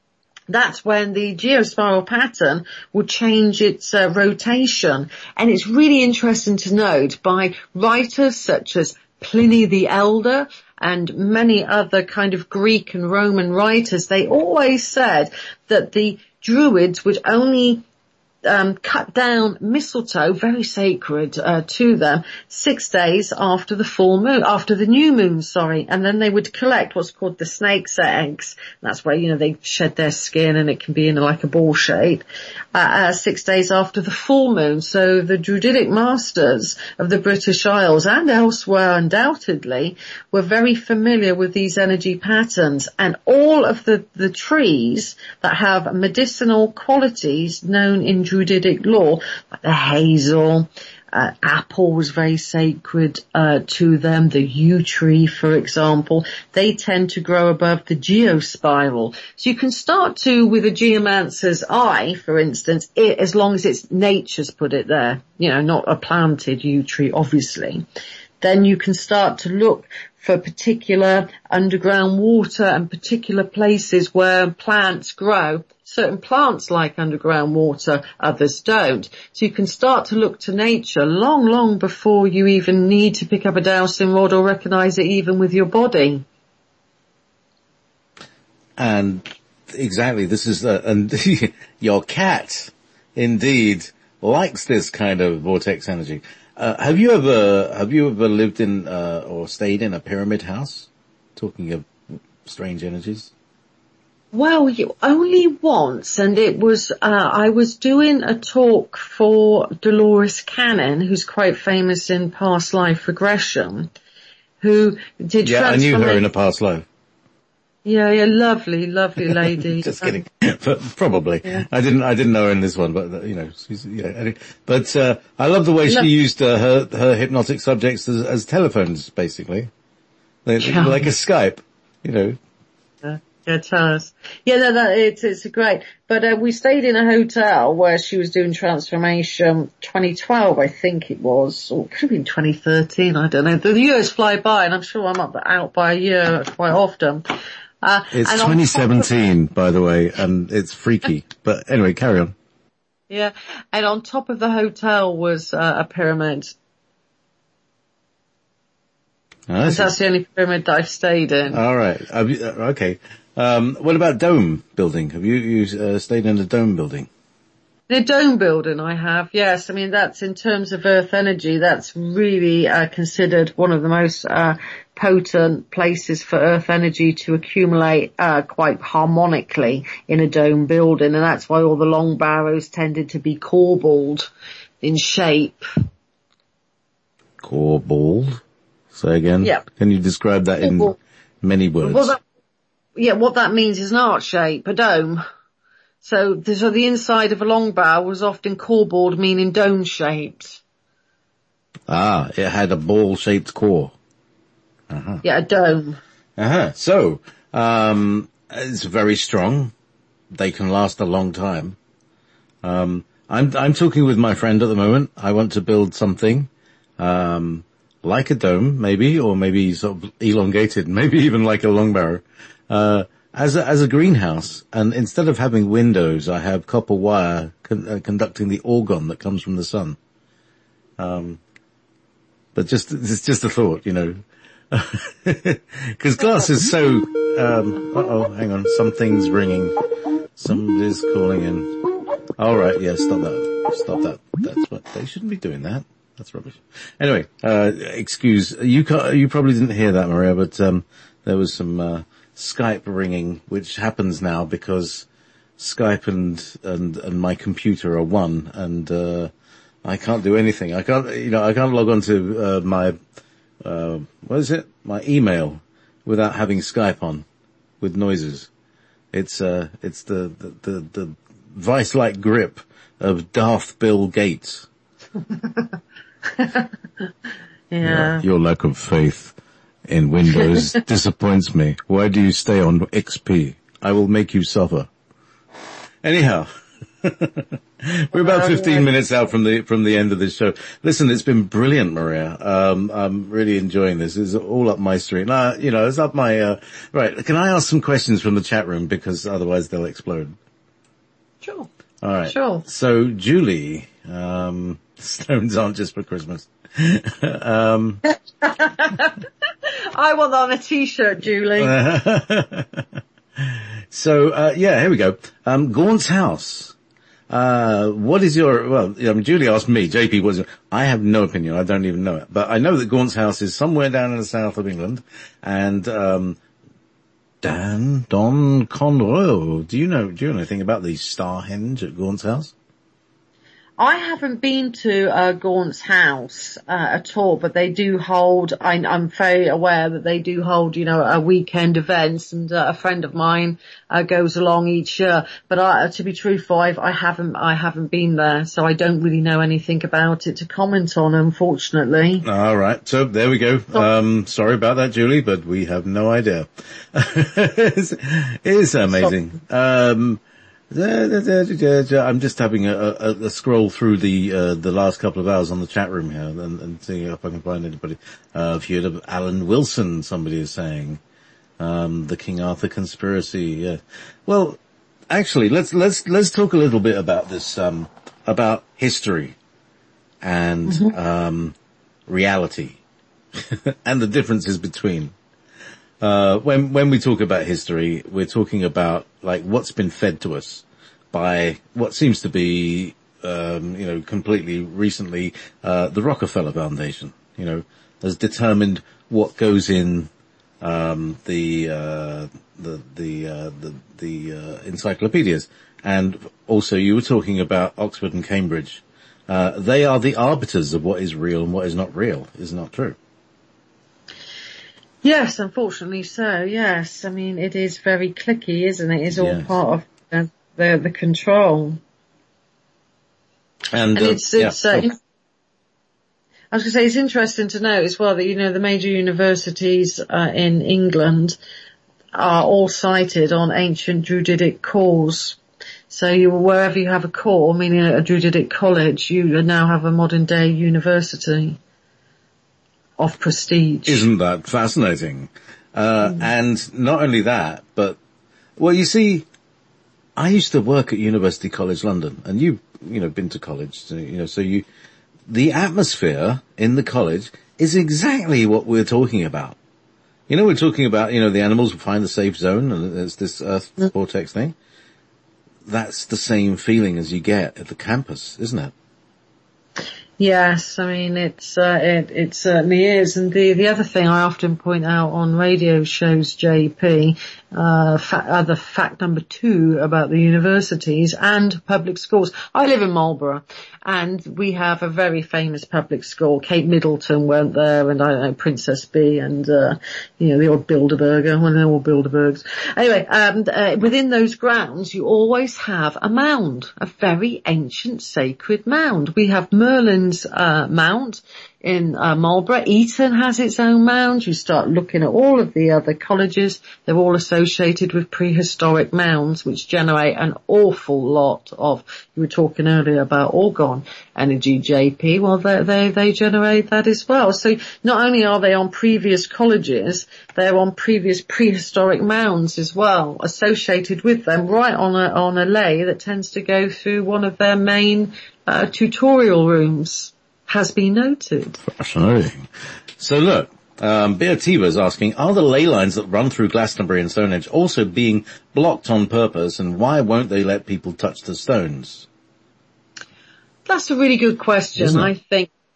that's when the geospiral pattern will change its uh, rotation. And it's really interesting to note by writers such as Pliny the Elder and many other kind of Greek and Roman writers, they always said that the Druids would only um, cut down mistletoe, very sacred uh, to them, six days after the full moon, after the new moon, sorry, and then they would collect what's called the snake's eggs. That's where, you know, they shed their skin and it can be in like a ball shape, uh, uh, six days after the full moon. So the Druidic masters of the British Isles and elsewhere undoubtedly were very familiar with these energy patterns, and all of the, the trees that have medicinal qualities known in Druidic lore, like the hazel, uh, apple was very sacred uh, to them, the yew tree, for example, they tend to grow above the geospiral. So you can start to, with a geomancer's eye, for instance, it, as long as it's nature's put it there, you know, not a planted yew tree, obviously, then you can start to look for particular underground water and particular places where plants grow. Certain plants like underground water, others don't. So you can start to look to nature long, long before you even need to pick up a dowsing rod or recognize it even with your body. And exactly, this is, uh, and your cat indeed likes this kind of vortex energy. Uh, have you ever, have you ever lived in, uh, or stayed in a pyramid house? Talking of strange energies. Well, you, only once, and it was, uh, I was doing a talk for Dolores Cannon, who's quite famous in past life regression, who did Yeah, I knew her in a past life. Yeah, yeah, lovely, lovely lady. Just kidding. Um, but probably. Yeah. I didn't, I didn't know her in this one, but, you know, she's, yeah. But, uh, I love the way she used, uh, her, her hypnotic subjects as, as telephones, basically. They, yeah. Like a Skype, you know. Yeah, yeah, tell us. Yeah, no, that, it's, it's great. But, uh, we stayed in a hotel where she was doing transformation twenty twelve, I think it was, or it could have been twenty thirteen, I don't know. The years fly by, and I'm sure I'm up, out by a year quite often. Uh, it's twenty seventeen, of, by the way, and it's freaky. But anyway, carry on. Yeah, and on top of the hotel was uh, a pyramid. Oh, that's the only pyramid that I've stayed in. All right. Have you, uh, okay. Um, what about dome building? Have you, you uh, stayed in a dome building? The dome building I have, yes. I mean, that's in terms of earth energy, that's really uh, considered one of the most uh, potent places for earth energy to accumulate uh, quite harmonically in a dome building. And that's why all the long barrows tended to be corbelled in shape. Corbelled? Say again? Yeah. Can you describe that in many words? Well, that, yeah, what that means is an arch shape, a dome. So the, so the inside of a long barrel was often corbelled, meaning dome-shaped. Ah, it had a ball-shaped core. Uh-huh. Yeah, a dome. Uh-huh. So, um, it's very strong. They can last a long time. Um, I'm, I'm talking with my friend at the moment. I want to build something, um, like a dome, maybe, or maybe sort of elongated, maybe even like a long barrow. Uh, As a, as a greenhouse, and instead of having windows, I have copper wire con- uh, conducting the organ that comes from the sun. Um, but just, it's just a thought, you know. Cause glass is so, um, uh-oh, hang on, something's ringing. Somebody's calling in. Alright, yeah, stop that. Stop that. That's what, they shouldn't be doing that. That's rubbish. Anyway, uh, excuse, you ca- you probably didn't hear that, Maria, but, um, there was some, uh, Skype ringing, which happens now because Skype and, and, and my computer are one, and, uh, I can't do anything. I can't, you know, I can't log on to, uh, my, uh, what is it? My email without having Skype on with noises. It's, uh, it's the, the, the, the vice-like grip of Darth Bill Gates. yeah. yeah. Your lack of faith in Windows disappoints me. Why do you stay on X P? I will make you suffer. Anyhow. We're about fifteen minutes out from the from the end of this show. Listen, it's been brilliant, Maria. Um, I'm really enjoying this. It's all up my street. Now, you know, it's up my uh, right. Can I ask some questions from the chat room because otherwise they'll explode? Sure. All right. Sure. So, Julie, um, stones aren't just for Christmas. um, I want that on a T-shirt, Julie. so, uh, yeah, here we go. Um, Gaunt's house. Uh, what is your, well, um, Julie asked me, J P, was, I have no opinion, I don't even know it, but I know that Gaunt's house is somewhere down in the south of England, and, um, Dan, Don Conroy, do you know, do you know anything about the Starhenge at Gaunt's house? I haven't been to uh, Gaunt's house uh, at all, but they do hold, I, I'm very aware that they do hold, you know, a weekend events, and uh, a friend of mine uh, goes along each year. But I, to be truthful, I've, I haven't, I haven't been there, so I don't really know anything about it to comment on, unfortunately. All right, so there we go. Um, sorry about that, Julie, but we have no idea. It is amazing. Um, I'm just having a, a, a scroll through the uh, the last couple of hours on the chat room here and, and seeing if I can find anybody. Uh, if you had Alan Wilson, somebody is saying, um, the King Arthur conspiracy. Yeah. Well, actually, let's let's let's talk a little bit about this, um, about history and mm-hmm. um, reality and the differences between. Uh, when, when we talk about history, we're talking about, like, what's been fed to us by what seems to be, um, you know, completely recently, uh, the Rockefeller Foundation, you know, has determined what goes in, um, the, uh, the, the, uh, the, the, uh, encyclopedias. And also you were talking about Oxford and Cambridge. Uh, they are the arbiters of what is real and what is not real, is not true. Yes, unfortunately so, yes. I mean, it is very clicky, isn't it? It's all yes. part of the, the, the control. And, and uh, it's, it's, yeah. uh, oh. I was going to say, it's interesting to note as well that, you know, the major universities uh, in England are all cited on ancient Druidic cores. So you, wherever you have a core, meaning a Druidic college, you now have a modern day university of prestige. Isn't that fascinating? Uh, mm. And not only that, but, well, you see, I used to work at University College London, and you've, you know, been to college, so, you know, so you, the atmosphere in the college is exactly what we're talking about. You know, we're talking about, you know, the animals will find the safe zone, and there's this Earth mm. vortex thing. That's the same feeling as you get at the campus, isn't it? Yes, I mean, it's, uh, it, it certainly is. And the, the other thing I often point out on radio shows, J P, uh, fa- other fact number two about the universities and public schools. I live in Marlborough, and we have a very famous public school. Kate Middleton went there, and I don't know, Princess Bee, and, uh, you know, the old Bilderberger, well, they're all Bilderbergs. Anyway, um, uh, within those grounds, you always have a mound, a very ancient sacred mound. We have Merlin's, uh, Mount in uh, Marlborough. Eton has its own mound. You start looking at all of the other colleges, they're all associated with prehistoric mounds, which generate an awful lot of, you were talking earlier about orgone energy, J P, well they, they, they generate that as well. So not only are they on previous colleges, they're on previous prehistoric mounds as well, associated with them, right on a, on a lay that tends to go through one of their main uh, tutorial rooms. Has been noted. Fascinating. So look, um, Beativa is asking, are the ley lines that run through Glastonbury and Stonehenge also being blocked on purpose, and why won't they let people touch the stones? That's a really good question. I think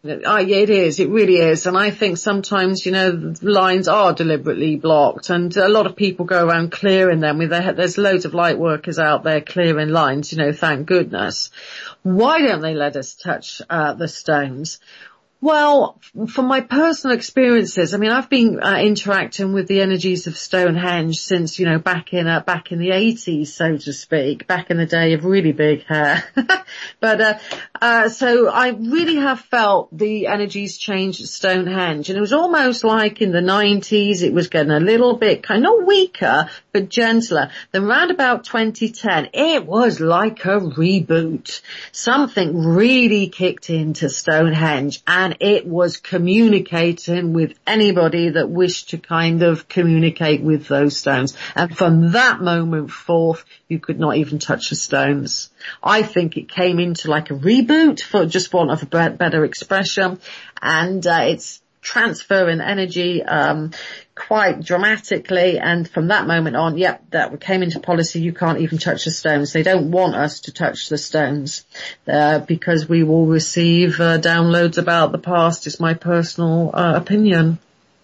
Uh, yeah, it is. It really is. And I think sometimes, you know, the lines are deliberately blocked, and a lot of people go around clearing them. With their, there's loads of light workers out there clearing lines, you know, thank goodness. Why don't they let us touch uh, the stones? Well, from my personal experiences, I mean, I've been uh, interacting with the energies of Stonehenge since, you know, back in, uh, back in the eighties, so to speak, back in the day of really big hair. but, uh, uh, so I really have felt the energies change at Stonehenge, and it was almost like in the nineties, it was getting a little bit kind of weaker, but gentler. Then round about twenty ten, it was like a reboot. Something really kicked into Stonehenge, and it was communicating with anybody that wished to kind of communicate with those stones. And from that moment forth, you could not even touch the stones. I think it came into like a reboot, for just want of a better expression, and uh, it's transferring energy um quite dramatically, and from that moment on, yep, that came into policy. You can't even touch the stones. They don't want us to touch the stones uh, because we will receive uh, downloads about the past, is my personal uh, opinion.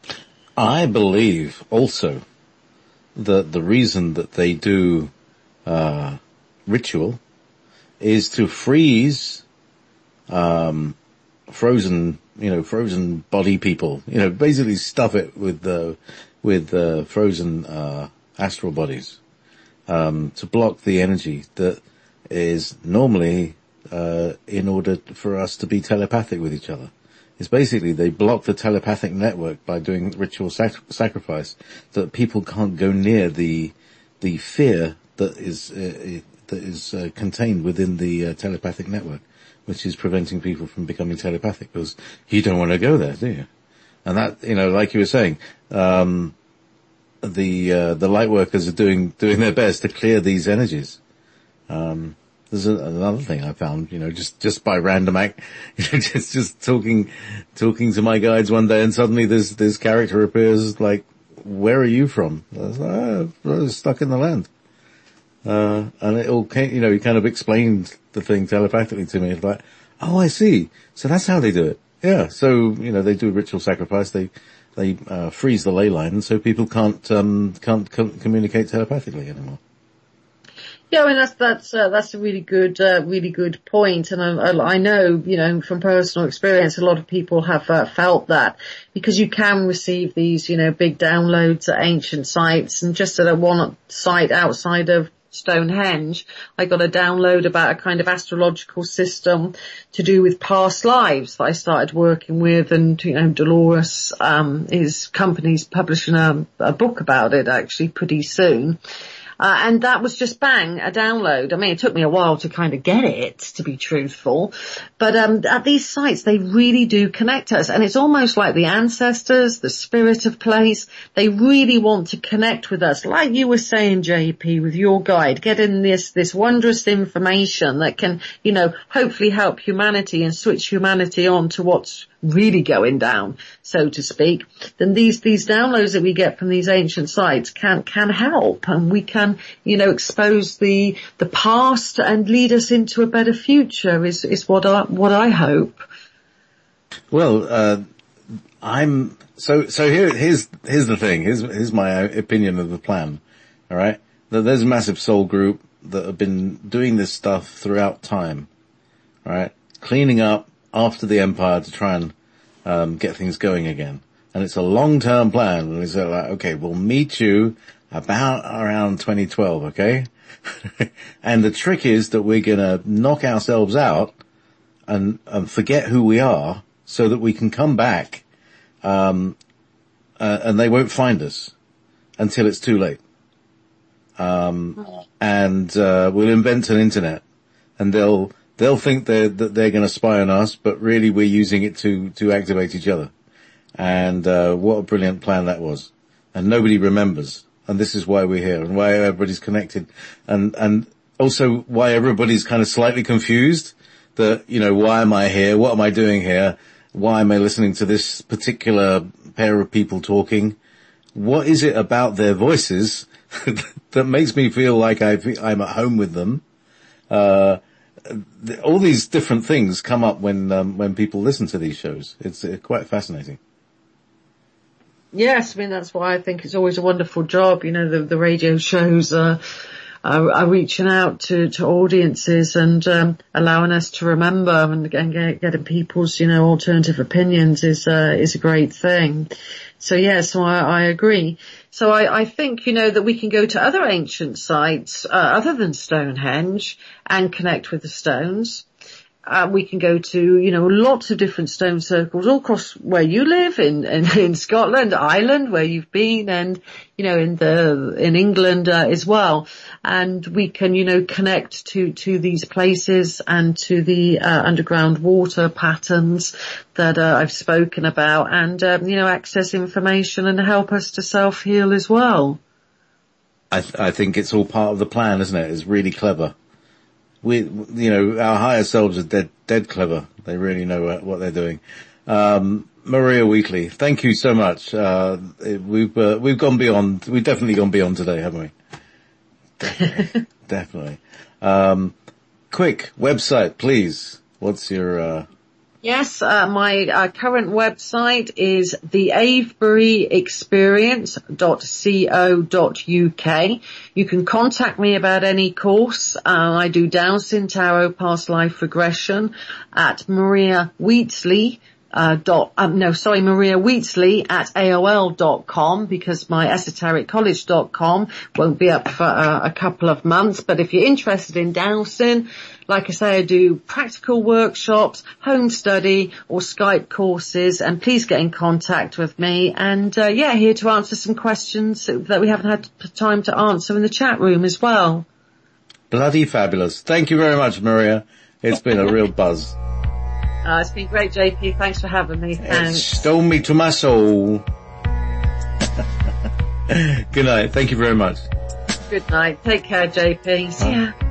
I believe also that the reason that they do uh ritual is to freeze um frozen you know, frozen body people, you know, basically stuff it with, uh, with, uh, frozen, uh, astral bodies, um, to block the energy that is normally, uh, in order for us to be telepathic with each other. It's basically they block the telepathic network by doing ritual sac- sacrifice so that people can't go near the, the fear that is, uh, that is, uh, contained within the, uh, telepathic network, which is preventing people from becoming telepathic, because you don't want to go there, do you? And that, you know, like you were saying, um, the, uh, the light workers are doing, doing their best to clear these energies. Um, there's a, another thing I found, you know, just, just by random act, you know, just, just talking, talking to my guides one day, and suddenly this, this character appears like, where are you from? I was like, oh, I was stuck in the land. Uh, and it all came, you know, he kind of explained the thing telepathically to me. It's like, oh, I see. So that's how they do it. Yeah. So, you know, they do ritual sacrifice. They, they, uh, freeze the ley line so people can't, um, can't co- communicate telepathically anymore. Yeah, I mean, that's, that's, uh, that's a really good, uh, really good point. And I, I know, you know, from personal experience, a lot of people have uh, felt that, because you can receive these, you know, big downloads at ancient sites, and just at a one site outside of Stonehenge, I got a download about a kind of astrological system to do with past lives that I started working with, and, you know, Dolores, um, his company's publishing a, a book about it actually pretty soon. Uh, and that was just bang, a download. I mean, it took me a while to kind of get it, to be truthful. But um at these sites, they really do connect us. And it's almost like the ancestors, the spirit of place, they really want to connect with us. Like you were saying, J P, with your guide, getting this, this wondrous information that can, you know, hopefully help humanity and switch humanity on to what's really going down, so to speak. Then these, these downloads that we get from these ancient sites can, can help, and we can, you know, expose the, the past and lead us into a better future is, is what I, what I hope. Well, uh, I'm, so, so here, here's, here's the thing. Here's, here's my opinion of the plan. All right. There's a massive soul group that have been doing this stuff throughout time. All right. Cleaning up after the empire to try and, um, get things going again. And it's a long-term plan. And it's like, okay, we'll meet you about around twenty twelve, okay? And the trick is that we're gonna knock ourselves out and, and forget who we are so that we can come back, um, uh, and they won't find us until it's too late. Um, and, uh, we'll invent an internet, and they'll, they'll think they're, that they're gonna spy on us, but really we're using it to, to activate each other. And, uh, what a brilliant plan that was. And nobody remembers. And this is why we're here, and why everybody's connected, and, and also why everybody's kind of slightly confused that, you know, why am I here? What am I doing here? Why am I listening to this particular pair of people talking? What is it about their voices that makes me feel like I, I'm at home with them? Uh, uh, all these different things come up when, um, when people listen to these shows. It's uh, quite fascinating. Yes, I mean, that's why I think it's always a wonderful job. You know, the, the radio shows are, are, are reaching out to, to audiences and, um, allowing us to remember and, and get, getting people's, you know, alternative opinions is, uh, is a great thing. So yeah, so I, I agree. So I, I think, you know, that we can go to other ancient sites, uh, other than Stonehenge and connect with the stones. Uh, we can go to, you know, lots of different stone circles all across where you live in, in, in Scotland, Ireland, where you've been, and, you know, in the, in England, uh, as well. And we can, you know, connect to, to these places and to the, uh, underground water patterns that, uh, I've spoken about and, um, you know, access information and help us to self-heal as well. I, th- I think it's all part of the plan, isn't it? It's really clever. We, you know, our higher selves are dead, dead clever. They really know what they're doing. Um, Maria Wheatley, thank you so much. Uh, we've, uh, we've gone beyond, we've definitely gone beyond today, haven't we? Definitely. Definitely. Um, quick website, please. What's your, uh, Yes, uh, my uh, current website is the avebury experience dot co dot uk. You can contact me about any course. Uh, I do Down Syndrome, Tarot, Past Life Regression at Maria Wheatley. Uh, dot, um, no, sorry, Maria Wheatley at A O L dot com because my esoteric college dot com won't be up for uh, a couple of months. But if you're interested in dowsing, like I say, I do practical workshops, home study or Skype courses, and please get in contact with me. And, uh, yeah, here to answer some questions that we haven't had time to answer in the chat room as well. Bloody fabulous. Thank you very much, Maria. It's been a real buzz. Uh, it's been great, J P. Thanks for having me. Thanks. It stole me to my soul. Good night. Thank you very much. Good night. Take care, J P. See ya.